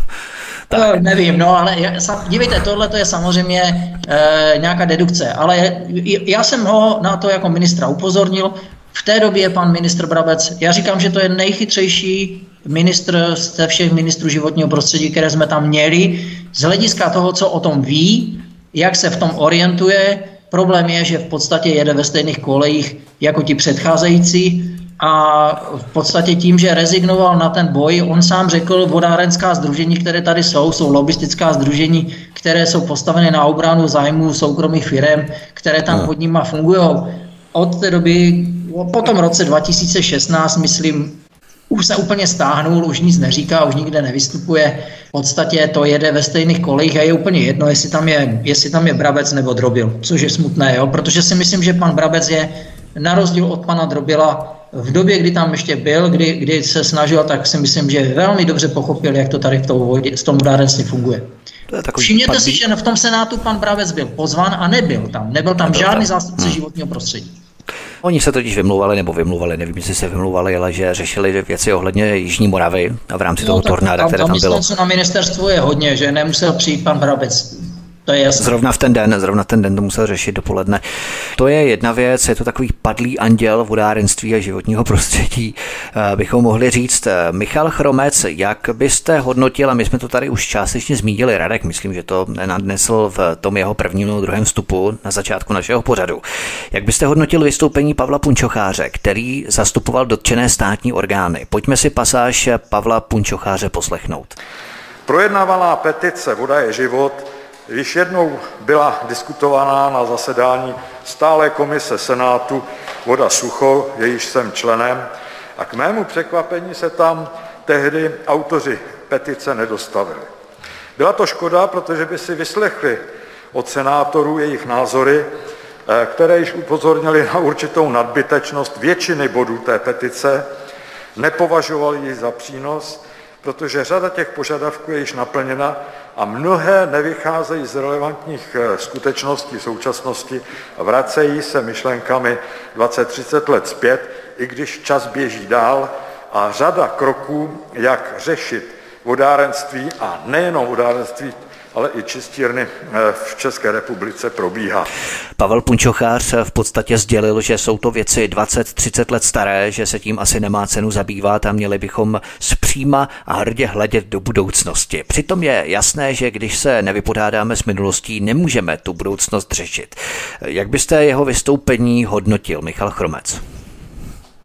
Nevím, no ale dívejte, tohle to je samozřejmě nějaká dedukce, ale já jsem ho na to jako ministra upozornil. V té době pan ministr Brabec, já říkám, že to je nejchytřejší ministr ze všech ministrů životního prostředí, které jsme tam měli, z hlediska toho, co o tom ví, jak se v tom orientuje. Problém je, že v podstatě jede ve stejných kolejích jako ti předcházející a v podstatě tím, že rezignoval na ten boj, on sám řekl, vodárenská sdružení, které tady jsou lobistická sdružení, které jsou postaveny na obranu zájmů soukromých firem, které tam pod nima fungují. Od té doby, po tom roce 2016, myslím, už se úplně stáhnul, už nic neříká, už nikde nevystupuje. V podstatě to jede ve stejných kolejích a je úplně jedno, jestli tam je Brabec nebo Drobil, což je smutné, jo? Protože si myslím, že pan Brabec je na rozdíl od pana Drobila v době, kdy tam ještě byl, kdy se snažil, tak si myslím, že velmi dobře pochopil, jak to tady v tom vodárenství funguje. Všimněte si, že v tom Senátu pan Brabec byl pozván a nebyl tam žádný zástupce životního prostředí. Oni se totiž vymlouvali, nevím, jestli se vymlouvali, ale že řešili věci ohledně Jižní Moravy a v rámci toho tornáda, které tam bylo. Na ministerstvu je hodně, že nemusel přijít pan Brabec. To je jasné. Zrovna v ten den to musel řešit dopoledne. To je jedna věc, je to takový padlý anděl vodárenství a životního prostředí, bychom mohli říct. Michal Chromec, jak byste hodnotil, a my jsme to tady už částečně zmínili, Radek, myslím, že to nadnesl v tom jeho prvním nebo druhém vstupu na začátku našeho pořadu. Jak byste hodnotil vystoupení Pavla Punčocháře, který zastupoval dotčené státní orgány? Pojďme si pasáž Pavla Punčocháře poslechnout. Projednávaná petice Voda je život již jednou byla diskutovaná na zasedání stálé komise Senátu Voda sucho, jejíž jsem členem, a k mému překvapení se tam tehdy autoři petice nedostavili. Byla to škoda, protože by si vyslechli od senátorů jejich názory, které již upozornili na určitou nadbytečnost většiny bodů té petice, nepovažovali ji za přínos, protože řada těch požadavků je již naplněna a mnohé nevycházejí z relevantních skutečností v současnosti a vracejí se myšlenkami 20-30 let zpět, i když čas běží dál a řada kroků, jak řešit vodárenství a nejenom vodárenství, ale i čistírny v České republice probíhá. Pavel Punčochář v podstatě sdělil, že jsou to věci 20-30 let staré, že se tím asi nemá cenu zabývat a měli bychom zpříma a hrdě hledět do budoucnosti. Přitom je jasné, že když se nevypořádáme s minulostí, nemůžeme tu budoucnost řešit. Jak byste jeho vystoupení hodnotil, Michal Chromec?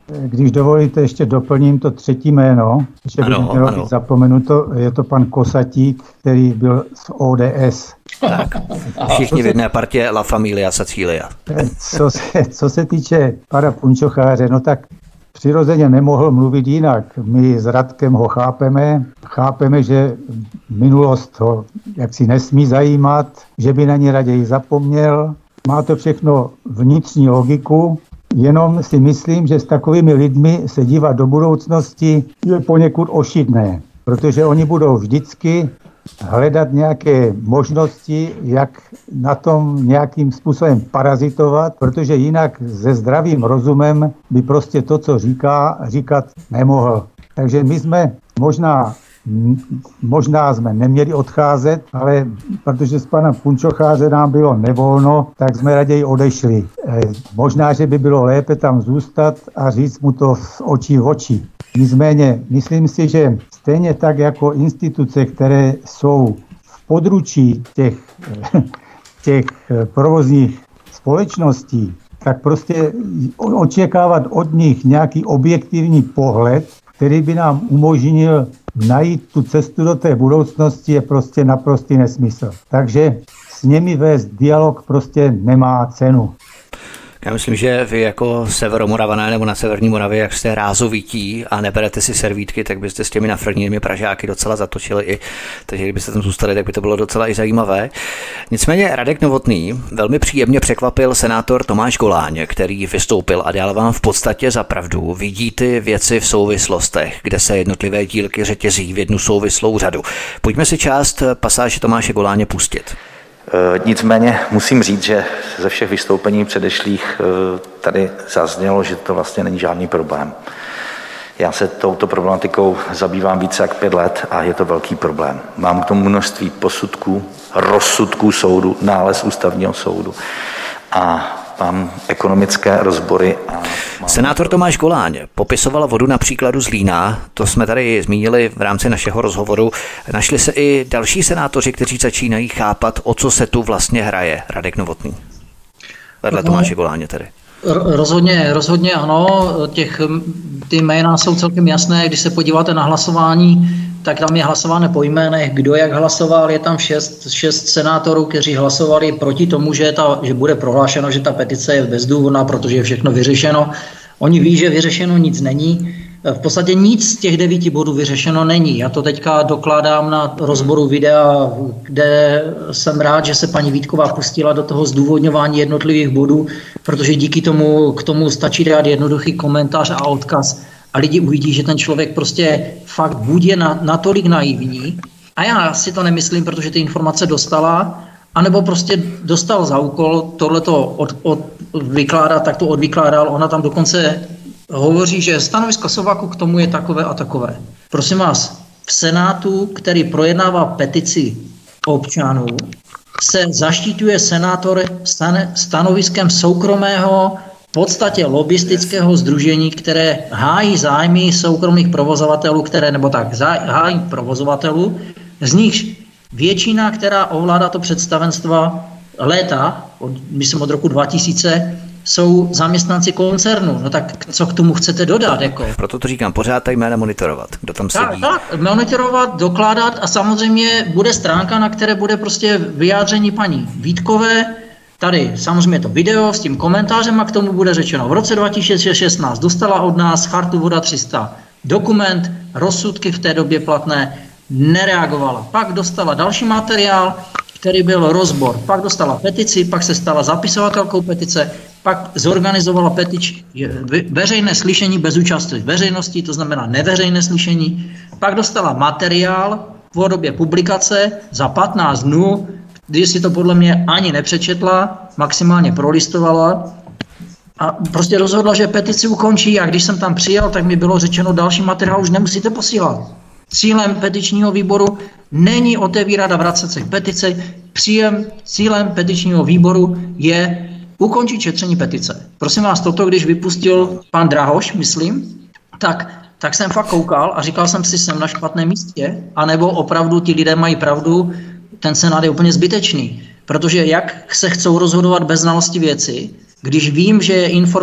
Když dovolíte, ještě doplním to třetí jméno, že by mělo být zapomenuto, je to pan Kosatík, který byl z ODS. Tak, všichni v jedné partě La Familia Sicilia. Co se týče pana Punčocháře, no tak přirozeně nemohl mluvit jinak. My s Radkem ho chápeme, že minulost ho jaksi nesmí zajímat, že by na ní raději zapomněl. Má to všechno vnitřní logiku, jenom si myslím, že s takovými lidmi se dívat do budoucnosti je poněkud ošidné, protože oni budou vždycky hledat nějaké možnosti, jak na tom nějakým způsobem parazitovat, protože jinak se zdravým rozumem by prostě to, co říkat nemohl. Takže my jsme možná jsme neměli odcházet, ale protože z pana Punčocháře nám bylo nevolno, tak jsme raději odešli. Možná, že by bylo lépe tam zůstat a říct mu to z očí v oči. Nicméně, myslím si, že stejně tak jako instituce, které jsou v područí těch provozních společností, tak prostě očekávat od nich nějaký objektivní pohled, který by nám umožnil najít tu cestu do té budoucnosti, je prostě naprostý nesmysl. Takže s nimi vést dialog prostě nemá cenu. Já myslím, že vy jako severomoravané nebo na severní Moravě, jak jste rázovití a neberete si servítky, tak byste s těmi nafrnými Pražáky docela zatočili i, takže kdybyste tam zůstali, tak by to bylo docela i zajímavé. Nicméně Radek Novotný velmi příjemně překvapil senátor Tomáš Goláň, který vystoupil a dal vám v podstatě za pravdu. Vidí ty věci v souvislostech, kde se jednotlivé dílky řetězí v jednu souvislou řadu. Pojďme si část pasáže Tomáše Goláně pustit. Nicméně musím říct, že ze všech vystoupení předešlých tady zaznělo, že to vlastně není žádný problém. Já se touto problematikou zabývám více jak 5 let a je to velký problém. Mám k tomu množství posudků, rozsudků soudu, nález ústavního soudu a mám ekonomické rozbory. Senátor Tomáš Goláň popisoval vodu na příkladu Zlína, to jsme tady zmínili v rámci našeho rozhovoru. Našli se i další senátoři, kteří začínají chápat, o co se tu vlastně hraje. Radek Novotný. Vedle Tomáše Goláně tedy. Rozhodně ano, ty jména jsou celkem jasné, když se podíváte na hlasování, tak tam je hlasované po jménech, kdo jak hlasoval, je tam 6 senátorů, kteří hlasovali proti tomu, že bude prohlášeno, že ta petice je bezdůvodná, protože je všechno vyřešeno. Oni ví, že vyřešeno nic není. V podstatě nic z těch 9 bodů vyřešeno není. Já to teďka dokládám na rozboru videa, kde jsem rád, že se paní Vítková pustila do toho zdůvodňování jednotlivých bodů, protože díky tomu k tomu stačí dát jednoduchý komentář a odkaz a lidi uvidí, že ten člověk prostě fakt buď je natolik naivní, a já si to nemyslím, protože ty informace dostala, anebo prostě dostal za úkol tohleto vykládat, tak to odvykládal. Ona tam dokonce hovoří, že stanovisko Sovaku k tomu je takové a takové. Prosím vás, v Senátu, který projednává petici občanů, se zaštiťuje senátor stanoviskem soukromého, v podstatě lobistického sdružení, které hájí zájmy soukromých provozovatelů, hájí provozovatelů, z nichž většina, která ovládá to představenstva léta, myslím od roku 2000, jsou zaměstnanci koncernu. No tak co k tomu chcete dodat? Jako? Proto to říkám, pořád ta jména monitorovat, kdo tam sedí. Tak, monitorovat, dokládat a samozřejmě bude stránka, na které bude prostě vyjádření paní Vítkové. Tady samozřejmě to video s tím komentářem a k tomu bude řečeno. V roce 2016 dostala od nás Chartu Voda 300 dokument, rozsudky v té době platné, nereagovala. Pak dostala další materiál, který byl rozbor. Pak dostala petici, pak se stala zapisovatelkou petice, pak zorganizovala veřejné slyšení bez účasti veřejnosti, to znamená neveřejné slyšení. Pak dostala materiál v podobě publikace za 15 dnů, když si to podle mě ani nepřečetla, maximálně prolistovala a prostě rozhodla, že petici ukončí a když jsem tam přijel, tak mi bylo řečeno, další materiál už nemusíte posílat. Cílem petičního výboru není otevírat a vracet se k petici. Cílem petičního výboru je ukončit šetření petice. Prosím vás, toto, když vypustil pan Drahoš, myslím, tak jsem fakt koukal a říkal jsem si, jsem na špatném místě, anebo opravdu ti lidé mají pravdu, ten senát je úplně zbytečný. Protože jak se chcou rozhodovat bez znalosti věci, když vím, že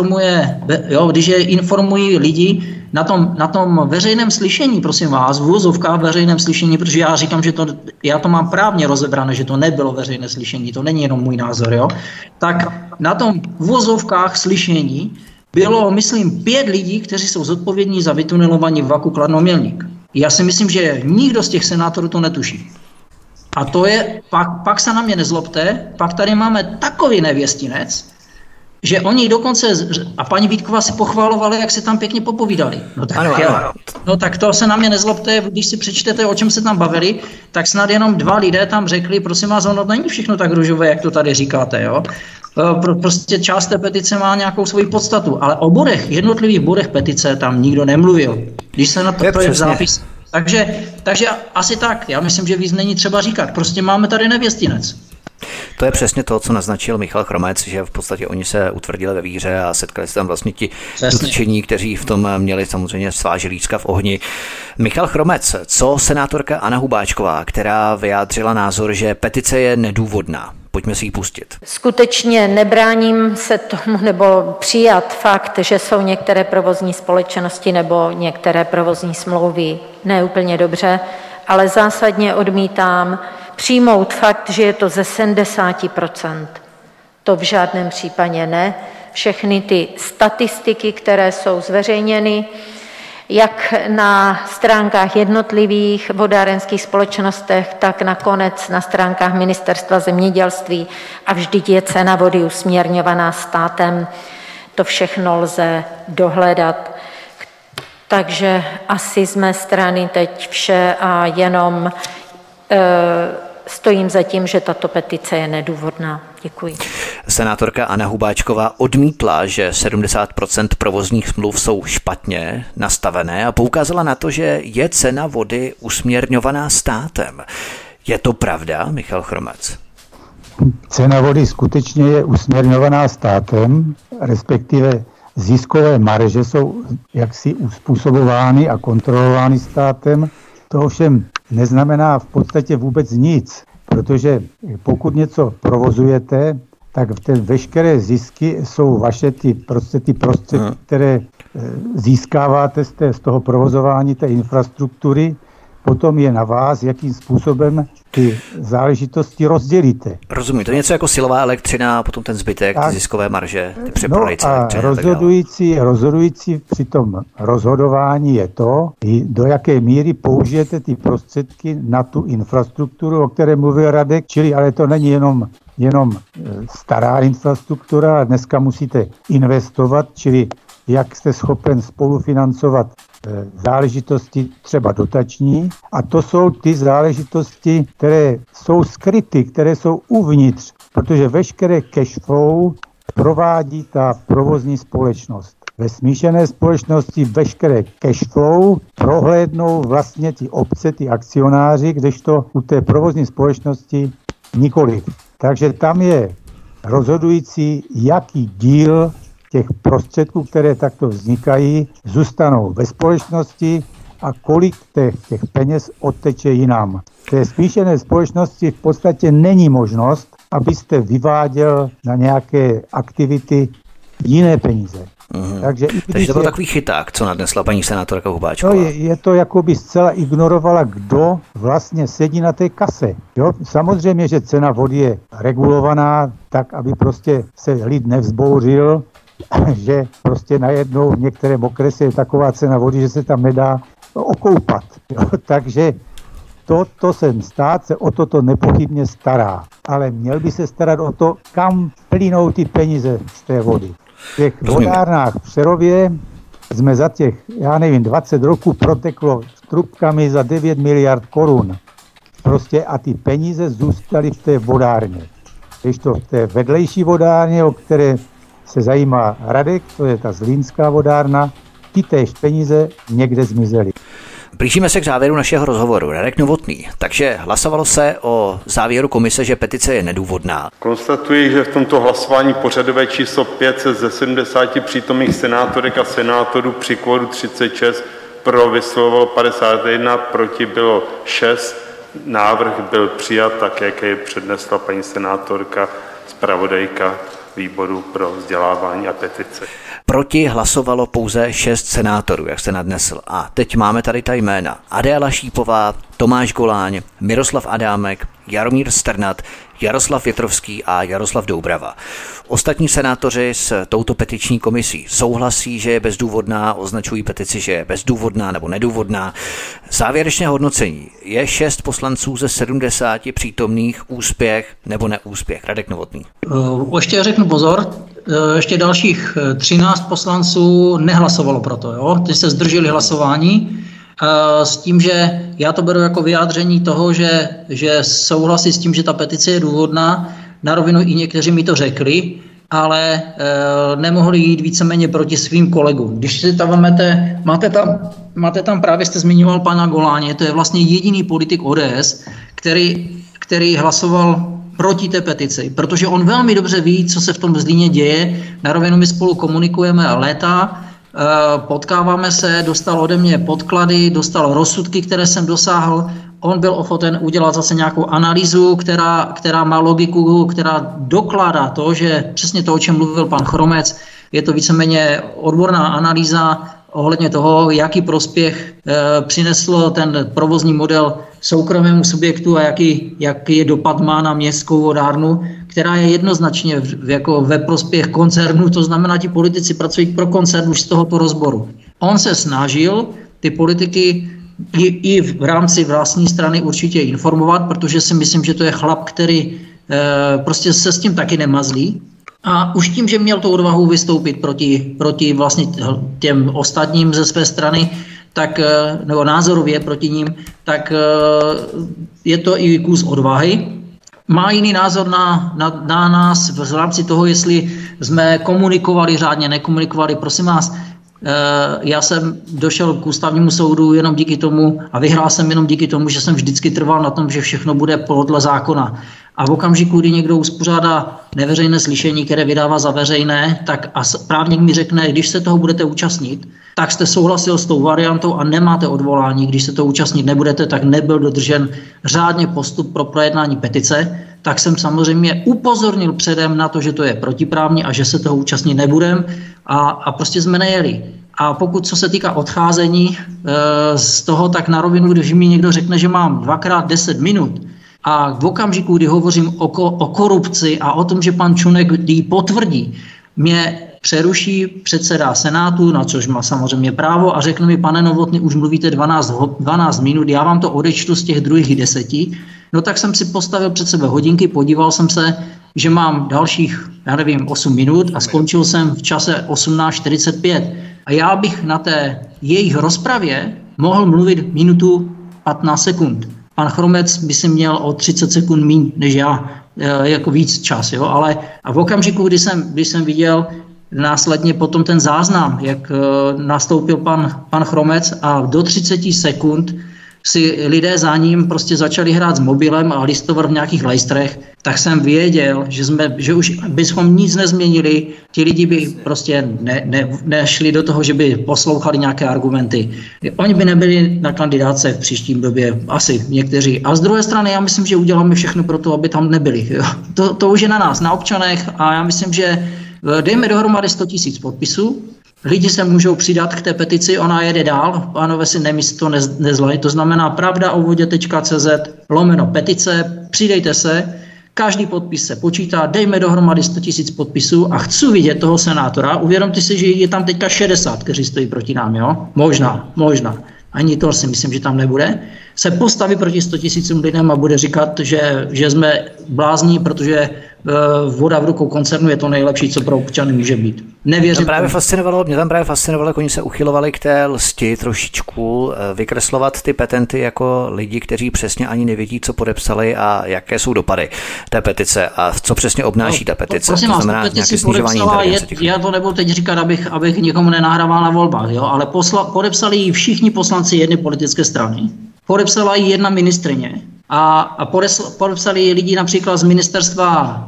když je informují lidi na tom veřejném slyšení, prosím vás, v uvozovkách veřejném slyšení, protože já říkám, že já to mám právně rozebrané, že to nebylo veřejné slyšení, to není jenom můj názor, jo, tak na tom v uvozovkách slyšení bylo, myslím, 5 lidí, kteří jsou zodpovědní za vytunelování vlaku Kladno-Mělník. Já si myslím, že nikdo z těch senátorů to netuší. A to je, pak se na mě nezlobte, pak tady máme takový nevěstinec, že oni dokonce, a paní Vítková si pochválovali, jak se tam pěkně popovídali. No tak to se na mě nezlobte, když si přečtete, o čem se tam bavili, tak snad jenom 2 lidé tam řekli, prosím vás, ono není všechno tak růžové, jak to tady říkáte, jo. Prostě část té petice má nějakou svoji podstatu, ale o jednotlivých bodech petice tam nikdo nemluvil. Když se na to je v zápis. Takže asi tak, já myslím, že víc není třeba říkat, prostě máme tady nevěstinec. To je přesně to, co naznačil Michal Chromec, že v podstatě oni se utvrdili ve víře a setkali se tam vlastně ti dotčení, kteří v tom měli samozřejmě svá želízka v ohni. Michal Chromec, co senátorka Anna Hubáčková, která vyjádřila názor, že petice je nedůvodná? Pojďme si ji pustit. Skutečně nebráním se tomu nebo přijat fakt, že jsou některé provozní společnosti nebo některé provozní smlouvy neúplně dobře, ale zásadně odmítám přijmout fakt, že je to ze 70%. To v žádném případě ne. Všechny ty statistiky, které jsou zveřejněny, jak na stránkách jednotlivých vodárenských společnostech, tak nakonec na stránkách Ministerstva zemědělství a vždyť je cena vody usměrňovaná státem. To všechno lze dohledat. Takže asi z mé strany teď vše a jenom stojím za tím, že tato petice je nedůvodná. Děkuji. Senátorka Anna Hubáčková odmítla, že 70% provozních smluv jsou špatně nastavené a poukázala na to, že je cena vody usměrňovaná státem. Je to pravda, Michal Chromec? Cena vody skutečně je usměrňovaná státem, respektive ziskové marže jsou jaksi uspůsobovány a kontrolovány státem. To ovšem neznamená v podstatě vůbec nic, protože pokud něco provozujete, tak veškeré zisky jsou vaše ty prostředky, které získáváte z toho provozování té infrastruktury. Potom je na vás, jakým způsobem ty záležitosti rozdělíte. Rozumím, to je něco jako silová elektřina a potom ten zbytek, ty ziskové marže, ty přeprodejce elektřiny. Rozhodující při tom rozhodování je to, do jaké míry použijete ty prostředky na tu infrastrukturu, o které mluvil Radek, čili ale to není jenom stará infrastruktura, dneska musíte investovat, čili jak jste schopen spolufinancovat záležitosti třeba dotační, a to jsou ty záležitosti, které jsou skryty, které jsou uvnitř, protože veškeré cash flow provádí ta provozní společnost. Ve smíšené společnosti veškeré cash flow prohlédnou vlastně ty obce, ty akcionáři, kdežto u té provozní společnosti nikoliv. Takže tam je rozhodující, jaký díl těch prostředků, které takto vznikají, zůstanou ve společnosti a kolik těch peněz odteče jinam. V té smíšené společnosti v podstatě není možnost, abyste vyváděl na nějaké aktivity jiné peníze. Takže to byl takový chyták, co nadnesla paní senátorka Hubáčková. No je to, jako by zcela ignorovala, kdo vlastně sedí na té kase. Jo? Samozřejmě, že cena vody je regulovaná tak, aby prostě se lid nevzbouřil, že prostě najednou v některém okrese je taková cena vody, že se tam nedá okoupat. Jo? Takže stát se o toto nepochybně stará. Ale měl by se starat o to, kam plynou ty peníze z té vody. V těch vodárnách v Přerově jsme za těch, 20 roků proteklo trubkami za 9 miliard korun. Prostě a ty peníze zůstaly v té vodárně. Když to v té vedlejší vodárně, o které se zajímá Radek, to je ta zlínská vodárna, ty též peníze někde zmizely. Blížíme se k závěru našeho rozhovoru. Radek Novotný. Takže hlasovalo se o závěru komise, že petice je nedůvodná. Konstatuji, že v tomto hlasování pořadové číslo 5 se ze 70 přítomných senátorek a senátorů při kvoru 36 pro vyslovovalo 51, proti bylo 6. Návrh byl přijat tak, jak jej přednesla paní senátorka, zpravodajka výboru pro vzdělávání a petice. Proti hlasovalo pouze 6 senátorů, jak jste nadnesl. A teď máme tady ta jména. Adéla Šípová, Tomáš Goláň, Miroslav Adámek, Jaromír Strnad, Jaroslav Větrovský a Jaroslav Doubrava. Ostatní senátoři s touto petiční komisí souhlasí, že je bezdůvodná, označují petici, že je bezdůvodná nebo nedůvodná. Závěrečné hodnocení. Je 6 poslanců ze 70 přítomných úspěch nebo neúspěch? Radek Novotný. Ještě řeknu pozor, ještě dalších 13 poslanců nehlasovalo pro to. Jo? Ty se zdrželi hlasování s tím, že já to beru jako vyjádření toho, že souhlasí s tím, že ta petice je důvodná. Na rovinu i někteří mi to řekli, ale nemohli jít víceméně proti svým kolegům. Když si tam máte tam právě jste zmiňoval pana Goláně, to je vlastně jediný politik ODS, který hlasoval proti té petici, protože on velmi dobře ví, co se v tom Zlíně děje. Na rovinu my spolu komunikujeme léta, potkáváme se, dostal ode mě podklady, dostal rozsudky, které jsem dosáhl. On byl ochoten udělat zase nějakou analýzu, která má logiku, která dokládá to, že přesně to, o čem mluvil pan Chromec, je to víceméně odborná analýza ohledně toho, jaký prospěch přinesl ten provozní model soukromému subjektu a jaký dopad má na městskou vodárnu, která je jednoznačně jako ve prospěch koncernu, to znamená, ti politici pracují pro koncern už z tohoto rozboru. On se snažil ty politiky i v rámci vlastní strany určitě informovat, protože si myslím, že to je chlap, který prostě se s tím taky nemazlí. A už tím, že měl tu odvahu vystoupit proti vlastně těm ostatním ze své strany, tak, nebo názorově proti ním, tak je to i kus odvahy. Má jiný názor na nás v rámci toho, jestli jsme komunikovali řádně, nekomunikovali. Prosím vás, já jsem došel k ústavnímu soudu jenom díky tomu a vyhrál jsem jenom díky tomu, že jsem vždycky trval na tom, že všechno bude podle zákona. A v okamžiku, kdy někdo uspořádá neveřejné slyšení, které vydává za veřejné, tak a právník mi řekne, když se toho budete účastnit, tak jste souhlasil s tou variantou a nemáte odvolání. Když se toho účastnit nebudete, tak nebyl dodržen řádně postup pro projednání petice, tak jsem samozřejmě upozornil předem na to, že to je protiprávní a že se toho účastnit nebudem a prostě jsme nejeli. A pokud co se týká odcházení z toho, tak na rovinu, když mi někdo řekne, že mám 2x 10 minut, a v okamžiku, kdy hovořím o korupci a o tom, že pan Čunek ji potvrdí, mě přeruší předseda Senátu, na což má samozřejmě právo, a řekne mi, pane Novotný, už mluvíte 12 minut, já vám to odečtu z těch druhých 10. No tak jsem si postavil před sebe hodinky, podíval jsem se, že mám dalších, 8 minut a skončil jsem v čase 18:45. A já bych na té jejich rozpravě mohl mluvit minutu 15 sekund. Pan Chromec by si měl o 30 sekund míň než já, jako víc čas, jo? Ale a v okamžiku, kdy jsem viděl následně potom ten záznam, jak nastoupil pan Chromec a do 30 sekund si lidé za ním prostě začali hrát s mobilem a listovat v nějakých lejstrech, tak jsem věděl, že už bychom nic nezměnili, ti lidi by prostě nešli do toho, že by poslouchali nějaké argumenty. Oni by nebyli na kandidátce v příštím době, asi někteří. A z druhé strany já myslím, že uděláme všechno pro to, aby tam nebyli. To už je na nás, na občanech, a já myslím, že dejme dohromady 100 000 podpisů, lidi se můžou přidat k té petici, ona jede dál, pánové si to nezlají, to znamená pravdaovodě.cz/petice, přidejte se, každý podpis se počítá, dejme dohromady 100 000 podpisů a chci vidět toho senátora, uvědomte si, že je tam teďka 60, kteří stojí proti nám, jo? Možná. Ani to si myslím, že tam nebude, se postaví proti 100 000 lidem a bude říkat, že jsme blázní, protože voda v rukou koncernu je to nejlepší, co pro občany může být. Nevěřím. Mě tam právě fascinovalo, jak oni se uchylovali k té lsti trošičku, vykreslovat ty petenty jako lidi, kteří přesně ani nevědí, co podepsali a jaké jsou dopady té petice a co přesně obnáší ta petice. Prosím vás, petici podepsala, já to nebudu teď říkat, abych někomu nenahrával na volbách, jo, ale podepsali ji všichni poslanci jedné politické strany. Podepsala ji jedna ministryně a podepsali ji lidi například z ministerstva,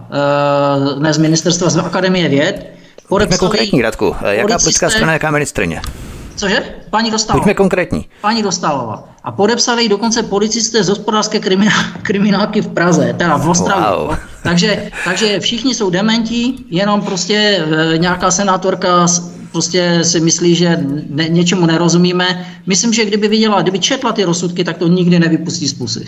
z Akademie věd. Konkrétní, Radku, jaká politická strana, jaká ministryně? Cože? Paní Dostálová. Buďme konkrétní. Paní Dostálová. A podepsali ji dokonce policisté z hospodářské kriminálky v Praze, teda v Ostravě. Wow. Takže všichni jsou dementi, jenom prostě nějaká senátorka prostě si myslí, že něčemu nerozumíme. Myslím, že kdyby četla ty rozsudky, tak to nikdy nevypustí z pusy.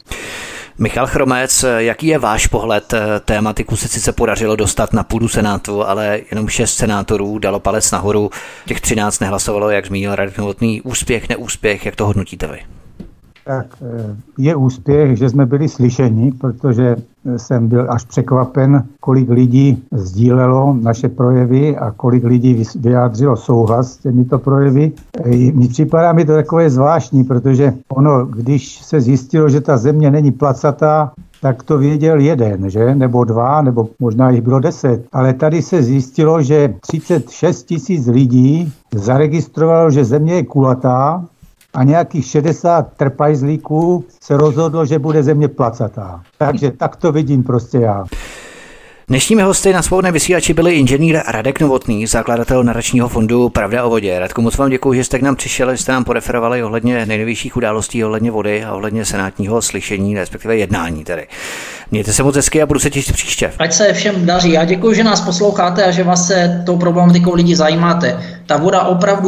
Michal Chromec, jaký je váš pohled? Tématiku se sice podařilo dostat na půdu Senátu, ale jenom 6 senátorů dalo palec nahoru. Těch 13 nehlasovalo, jak zmínil Radek Novotný. Úspěch, neúspěch, jak to hodnotíte vy? Tak je úspěch, že jsme byli slyšeni, protože jsem byl až překvapen, kolik lidí sdílelo naše projevy a kolik lidí vyjádřilo souhlas s těmito projevy. Připadá mi to takové zvláštní, protože ono, když se zjistilo, že ta země není placatá, tak to věděl jeden, že? Nebo 2, nebo možná jich bylo 10. Ale tady se zjistilo, že 36 000 lidí zaregistrovalo, že země je kulatá, a nějakých 60 trpajzlíků se rozhodlo, že bude země placatá. Takže tak to vidím prostě já. Dnešními hosty na Svobodném vysílači byli inženýr Radek Novotný, zakladatel nadačního fondu Pravda o vodě. Radku, moc vám děkuji, že jste k nám přišel, že jste nám poreferovali ohledně nejnovějších událostí, ohledně vody a ohledně senátního slyšení, respektive jednání tedy. Mějte se moc hezky a budu se těšit příště. Ať se všem daří. Já děkuji, že nás posloucháte a že vás se tou problematikou lidí zajímáte. Ta voda opravdu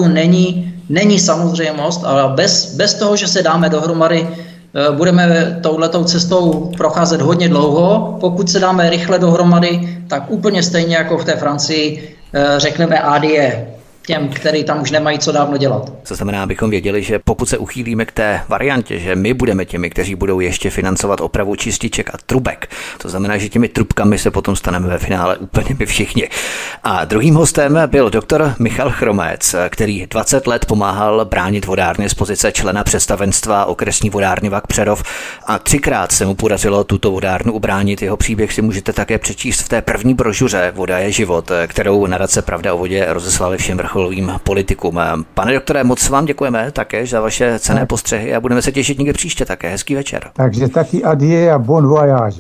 není samozřejmost, ale bez toho, že se dáme dohromady, budeme touhletou cestou procházet hodně dlouho. Pokud se dáme rychle dohromady, tak úplně stejně jako v té Francii řekneme adie těm, kteří tam už nemají co dávno dělat. To znamená, abychom věděli, že pokud se uchýlíme k té variantě, že my budeme těmi, kteří budou ještě financovat opravu čističek a trubek, to znamená, že těmi trubkami se potom staneme ve finále úplně my všichni. A druhým hostem byl doktor Michal Chromec, který 20 let pomáhal bránit vodárny z pozice člena představenstva okresní vodárny Vak Přerov a 3krát se mu podařilo tuto vodárnu ubránit. Jeho příběh si můžete také přečíst v té první brožuře Voda je život, kterou nadace Pravda o vodě rozeslali všem vrcholovým politikům. Pane doktore, moc vám děkujeme také za vaše cenné postřehy a budeme se těšit někde příště také. Hezký večer. Takže taky adie a bon voyage.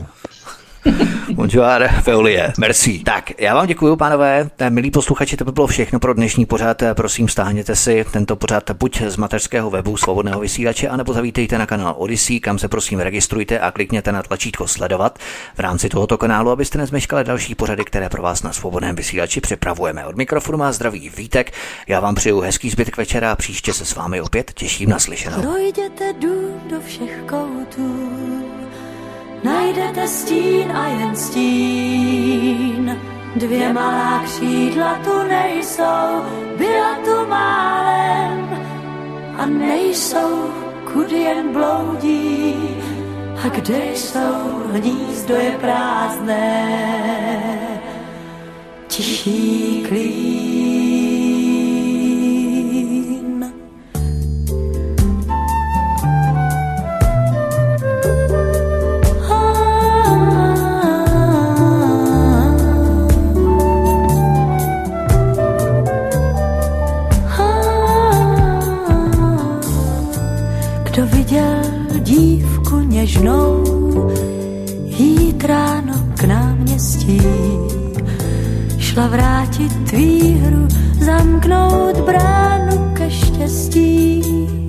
Bonjour, Veolie, merci. Tak, já vám děkuji, pánové. Milí posluchači, to by bylo všechno pro dnešní pořad. Prosím, stáhněte si tento pořad buď z mateřského webu Svobodného vysílače, anebo zavítejte na kanál Odyssey, kam se prosím registrujte a klikněte na tlačítko sledovat v rámci tohoto kanálu, abyste nezmeškali další pořady, které pro vás na Svobodném vysílači připravujeme. Od mikrofonu má zdravý Vítek. Já vám přeju hezký zbytek večera a příště se s vámi opět těším na slyšenou. Projděte dům do všech koutů, najdete stín a jen stín. 2 malá křídla tu nejsou, byla tu málem a nejsou, kudy jen bloudí. A kde jsou, hnízdo je prázdné, tichý klín. Kdo viděl dívku něžnou jít ráno k náměstí, šla vrátit výhru, zamknout bránu ke štěstí.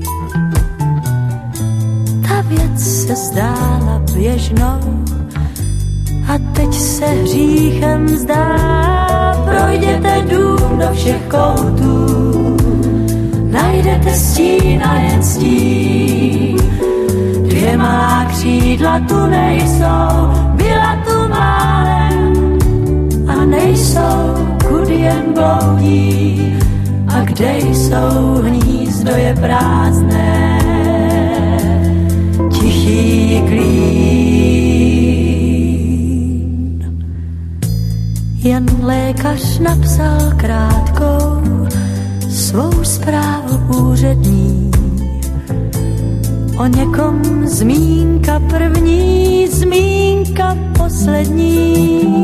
Ta věc se zdála běžnou a teď se hříchem zdá. Projděte dům do všech koutů, najdete stín a jen stín. 2 malá křídla tu nejsou, byla tu málem a nejsou, kudy jen bloudí. A kde jsou, hnízdo je prázdné, tichý klín. Jen lékař napsal krátkou svou zprávu úřední, o někom zmínka první, zmínka poslední.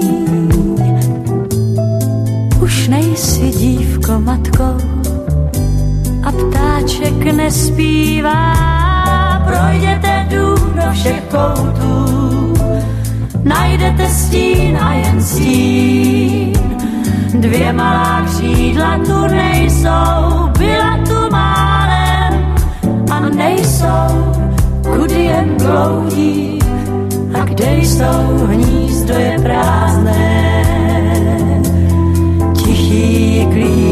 Už nejsi dívko matkou a ptáček nespívá. Projděte dům do všech koutů, najdete stín a jen stín. Dvě malá křídla tu nejsou, byla tu málem a nejsou, kudy jen bloudí a kde jsou, hnízdo je prázdné, tichý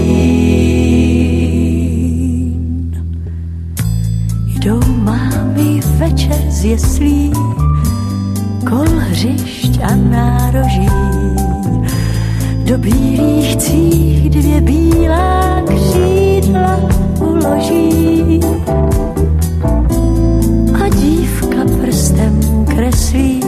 klín. Jdou mámy večer z jeslí, kol hřišť a nároží, do bílých cích dvě bílá křídla uloží a dívka prstem kreslí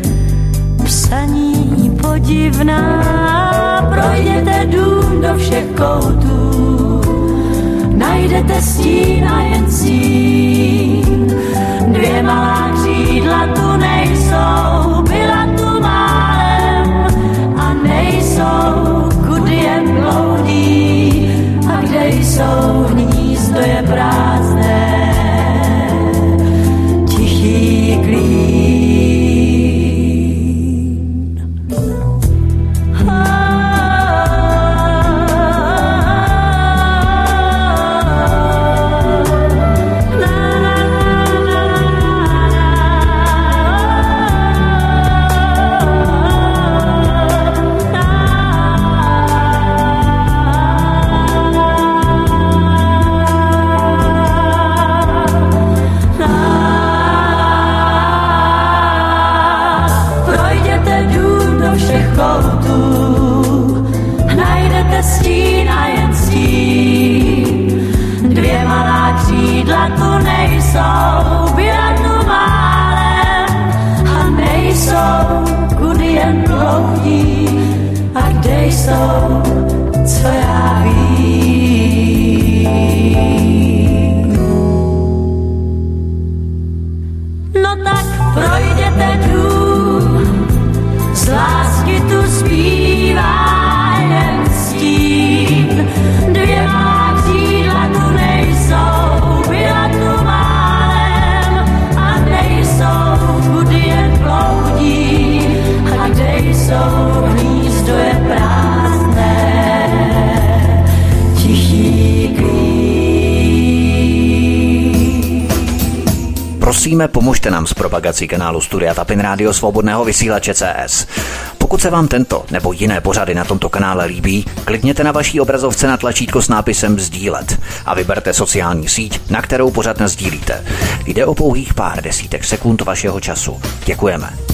psaní podivná. Projděte dům do všech koutů, najdete stín a jen stín. Dvě malá křídla tu nejsou, byla tu málem a nejsou, kudy jen bloudí a kde jsou, hnízdo je prázdné, tichý klín. Stín a jen stín. Dvě malá křídla tu nejsou, byla tu málem a nejsou, kudy jen bloudí a kde jsou, co já vím. No tak projděte dům, z lásky tu zpívá jen stín. Dvě malá křídla tu nejsou, byla tu málem a nejsou, kudy jen bloudí a kde jsou, hnízdo je prázdné, tichý klín. Prosíme, pomožte nám s propagací kanálu Studia Tapin Rádio Svobodného vysílače CS. Pokud se vám tento nebo jiné pořady na tomto kanále líbí, klikněte na vaší obrazovce na tlačítko s nápisem sdílet a vyberte sociální síť, na kterou pořad nasdílíte. Jde o pouhých pár desítek sekund vašeho času. Děkujeme.